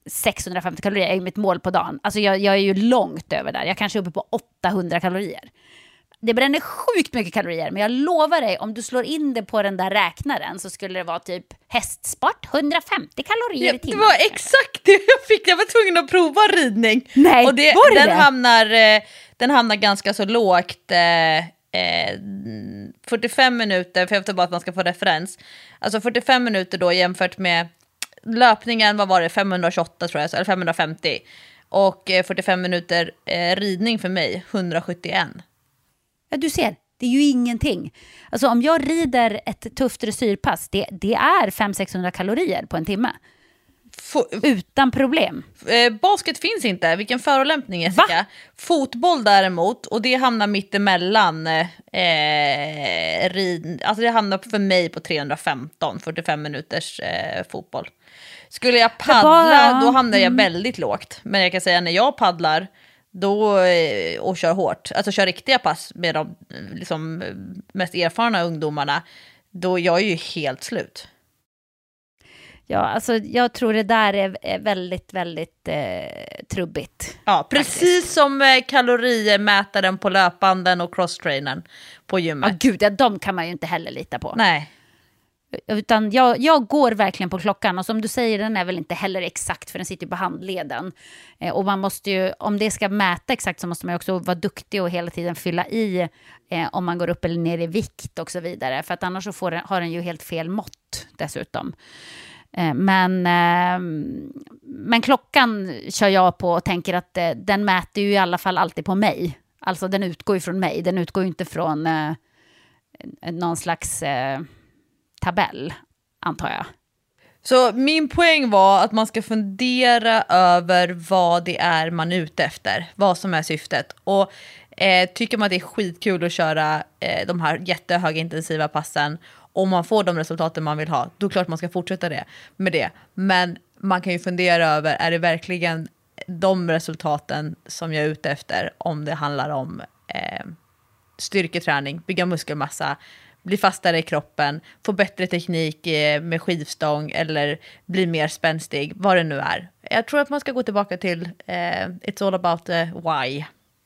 650 kalorier i mitt mål på dagen. Alltså jag är ju långt över där. Jag kanske är uppe på 800 kalorier. Det bränner sjukt mycket kalorier, men jag lovar dig, om du slår in det på den där räknaren så skulle det vara typ hästsport, 150 kalorier i timmen. Det var exakt det jag fick. Jag var tvungen att prova ridning. Nej, och den hamnar ganska så lågt. 45 minuter, för jag vet bara att man ska få referens. Alltså 45 minuter då jämfört med löpningen, vad var det? 528 tror jag, eller 550. Och 45 minuter ridning för mig, 171. Ja, du ser, det är ju ingenting. Alltså om jag rider ett tufft dressyrpass, det är 500-600 kalorier på en timme. Utan problem. Basket finns inte. Vilken förolämpning, Jessica. Va? Fotboll däremot, och det hamnar mitt emellan alltså det hamnar för mig på 45 minuters fotboll. Skulle jag paddla då hamnar jag väldigt lågt. Men jag kan säga när jag paddlar då och kör hårt, alltså kör riktiga pass med de liksom mest erfarna ungdomarna, då jag är ju helt slut. Ja, alltså jag tror det där är väldigt, väldigt trubbigt. Ja, precis faktiskt. Som kalorimätaren på löpbanden och crosstrainern på gymmet. Ja, gud, de kan man ju inte heller lita på. Nej. Utan jag går verkligen på klockan, och som du säger, den är väl inte heller exakt, för den sitter på handleden. Och man måste ju, om det ska mäta exakt, så måste man ju också vara duktig och hela tiden fylla i om man går upp eller ner i vikt och så vidare. För att annars så har den ju helt fel mått dessutom. Men klockan kör jag på och tänker att den mäter ju i alla fall alltid på mig. Alltså den utgår ju från mig. Den utgår ju inte från någon slags tabell, antar jag. Så min poäng var att man ska fundera över vad det är man är ute efter. Vad som är syftet. Och tycker man att det är skitkul att köra de här jättehögintensiva passen, om man får de resultaten man vill ha, då är det klart man ska fortsätta med det. Men man kan ju fundera över, är det verkligen de resultaten som jag är ute efter? Om det handlar om styrketräning, bygga muskelmassa, bli fastare i kroppen, få bättre teknik med skivstång eller bli mer spänstig, vad det nu är. Jag tror att man ska gå tillbaka till it's all about why.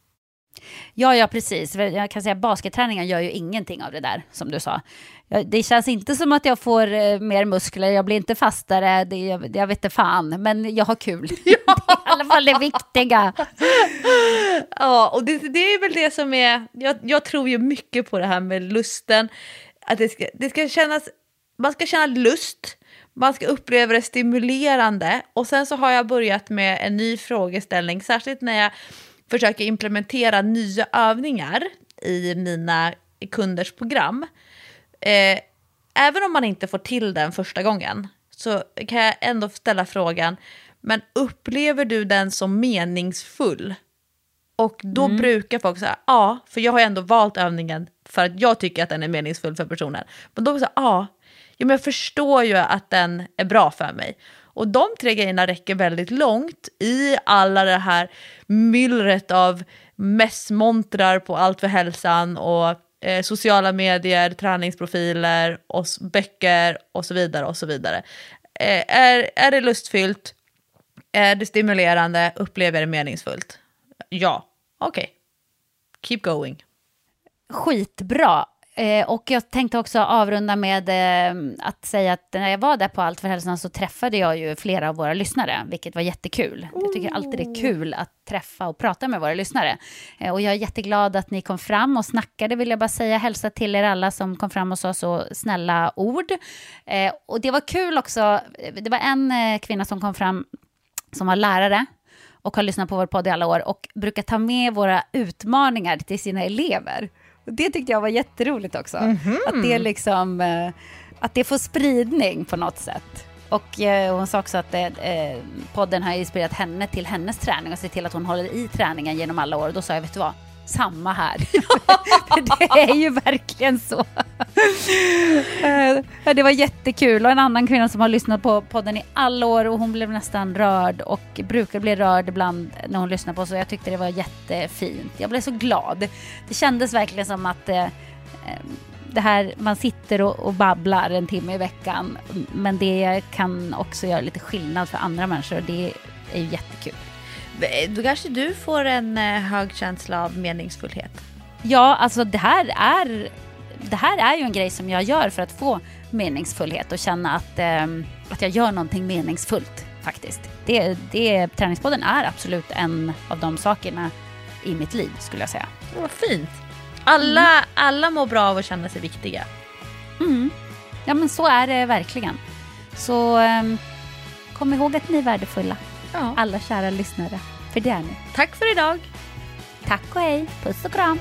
Ja, precis. Jag kan säga att basketträningen gör ju ingenting av det där, som du sa. Det känns inte som att jag får mer muskler, jag blir inte fastare, jag vet inte fan, men jag har kul. Ja. Det är i alla fall det viktiga. Ja, och det är väl det som är, jag tror ju mycket på det här med lusten, att det ska kännas, man ska känna lust, man ska uppleva det stimulerande, och sen så har jag börjat med en ny frågeställning, särskilt när jag försöker implementera nya övningar i mina kunders program. Även om man inte får till den första gången, så kan jag ändå ställa frågan, men upplever du den som meningsfull? Och då brukar folk säga ja, för jag har ändå valt övningen för att jag tycker att den är meningsfull för personen. Men då säger ja, men jag förstår ju att den är bra för mig. Och de 3 grejerna räcker väldigt långt i alla det här myllret av mässmontrar på Allt för hälsan och sociala medier, träningsprofiler och böcker och så vidare och så vidare. Är det lustfyllt? Är det stimulerande? Upplever det meningsfullt? Ja, okej. Keep going. Skitbra. Och jag tänkte också avrunda med att säga att när jag var där på Allt för hälsan så träffade jag ju flera av våra lyssnare, vilket var jättekul. Jag tycker alltid det är kul att träffa och prata med våra lyssnare. Och jag är jätteglad att ni kom fram och snackade, vill jag bara säga. Hälsa till er alla som kom fram och sa så snälla ord. Och det var kul också, det var en kvinna som kom fram som var lärare och har lyssnat på vår podd i alla år och brukar ta med våra utmaningar till sina elever. Och det tyckte jag var jätteroligt också. Att det liksom, att det får spridning på något sätt. Och hon sa också att podden har inspirerat henne till hennes träning och se till att hon håller i träningen genom alla år. Och då sa jag, vet du vad? Samma här. Det är ju verkligen så. Det var jättekul. Och en annan kvinna som har lyssnat på podden i alla år, och hon blev nästan rörd och brukar bli rörd ibland när hon lyssnar på, så jag tyckte det var jättefint. Jag blev så glad. Det kändes verkligen som att det här, man sitter och babblar en timme i veckan, men det kan också göra lite skillnad för andra människor, och det är ju jättekul. Då kanske du får en hög känsla av meningsfullhet. Ja, alltså det här är ju en grej som jag gör för att få meningsfullhet och känna att jag gör någonting meningsfullt faktiskt. Träningspodden är absolut en av de sakerna i mitt liv, skulle jag säga. Vad fint. Alla mår bra av att känna sig viktiga. Ja, men så är det verkligen. Så kom ihåg att ni är värdefulla. Ja. Alla kära lyssnare. För det är ni. Tack för idag. Tack och hej. Puss och kram.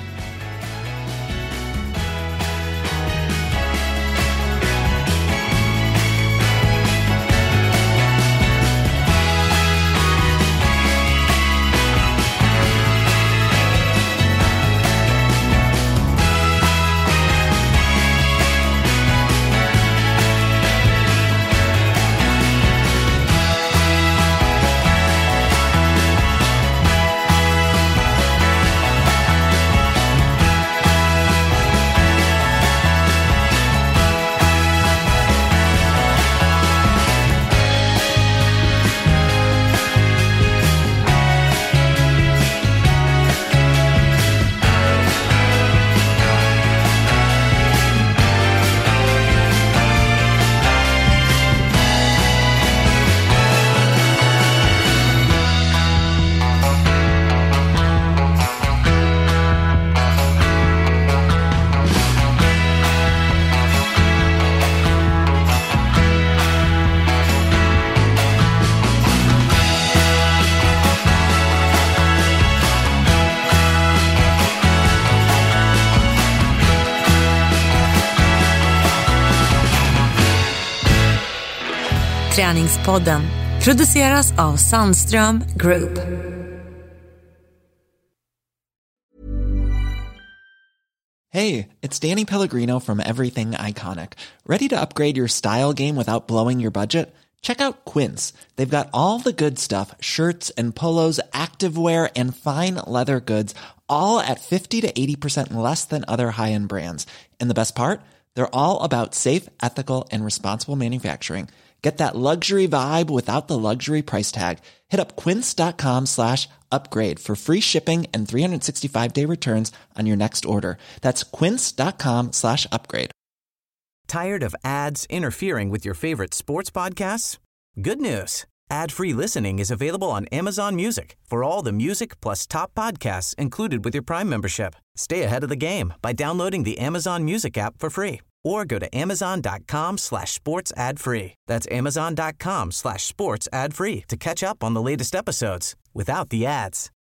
Träningspodden produceras av Sandström Group. Hey, it's Danny Pellegrino from Everything Iconic. Ready to upgrade your style game without blowing your budget? Check out Quince. They've got all the good stuff, shirts and polos, activewear and fine leather goods, all at 50 to 80% less than other high-end brands. And the best part? They're all about safe, ethical, and responsible manufacturing. Get that luxury vibe without the luxury price tag. Hit up quince.com/upgrade for free shipping and 365-day returns on your next order. That's quince.com/upgrade. Tired of ads interfering with your favorite sports podcasts? Good news. Ad-free listening is available on Amazon Music for all the music plus top podcasts included with your Prime membership. Stay ahead of the game by downloading the Amazon Music app for free or go to amazon.com/sports ad free. That's amazon.com/sports ad free to catch up on the latest episodes without the ads.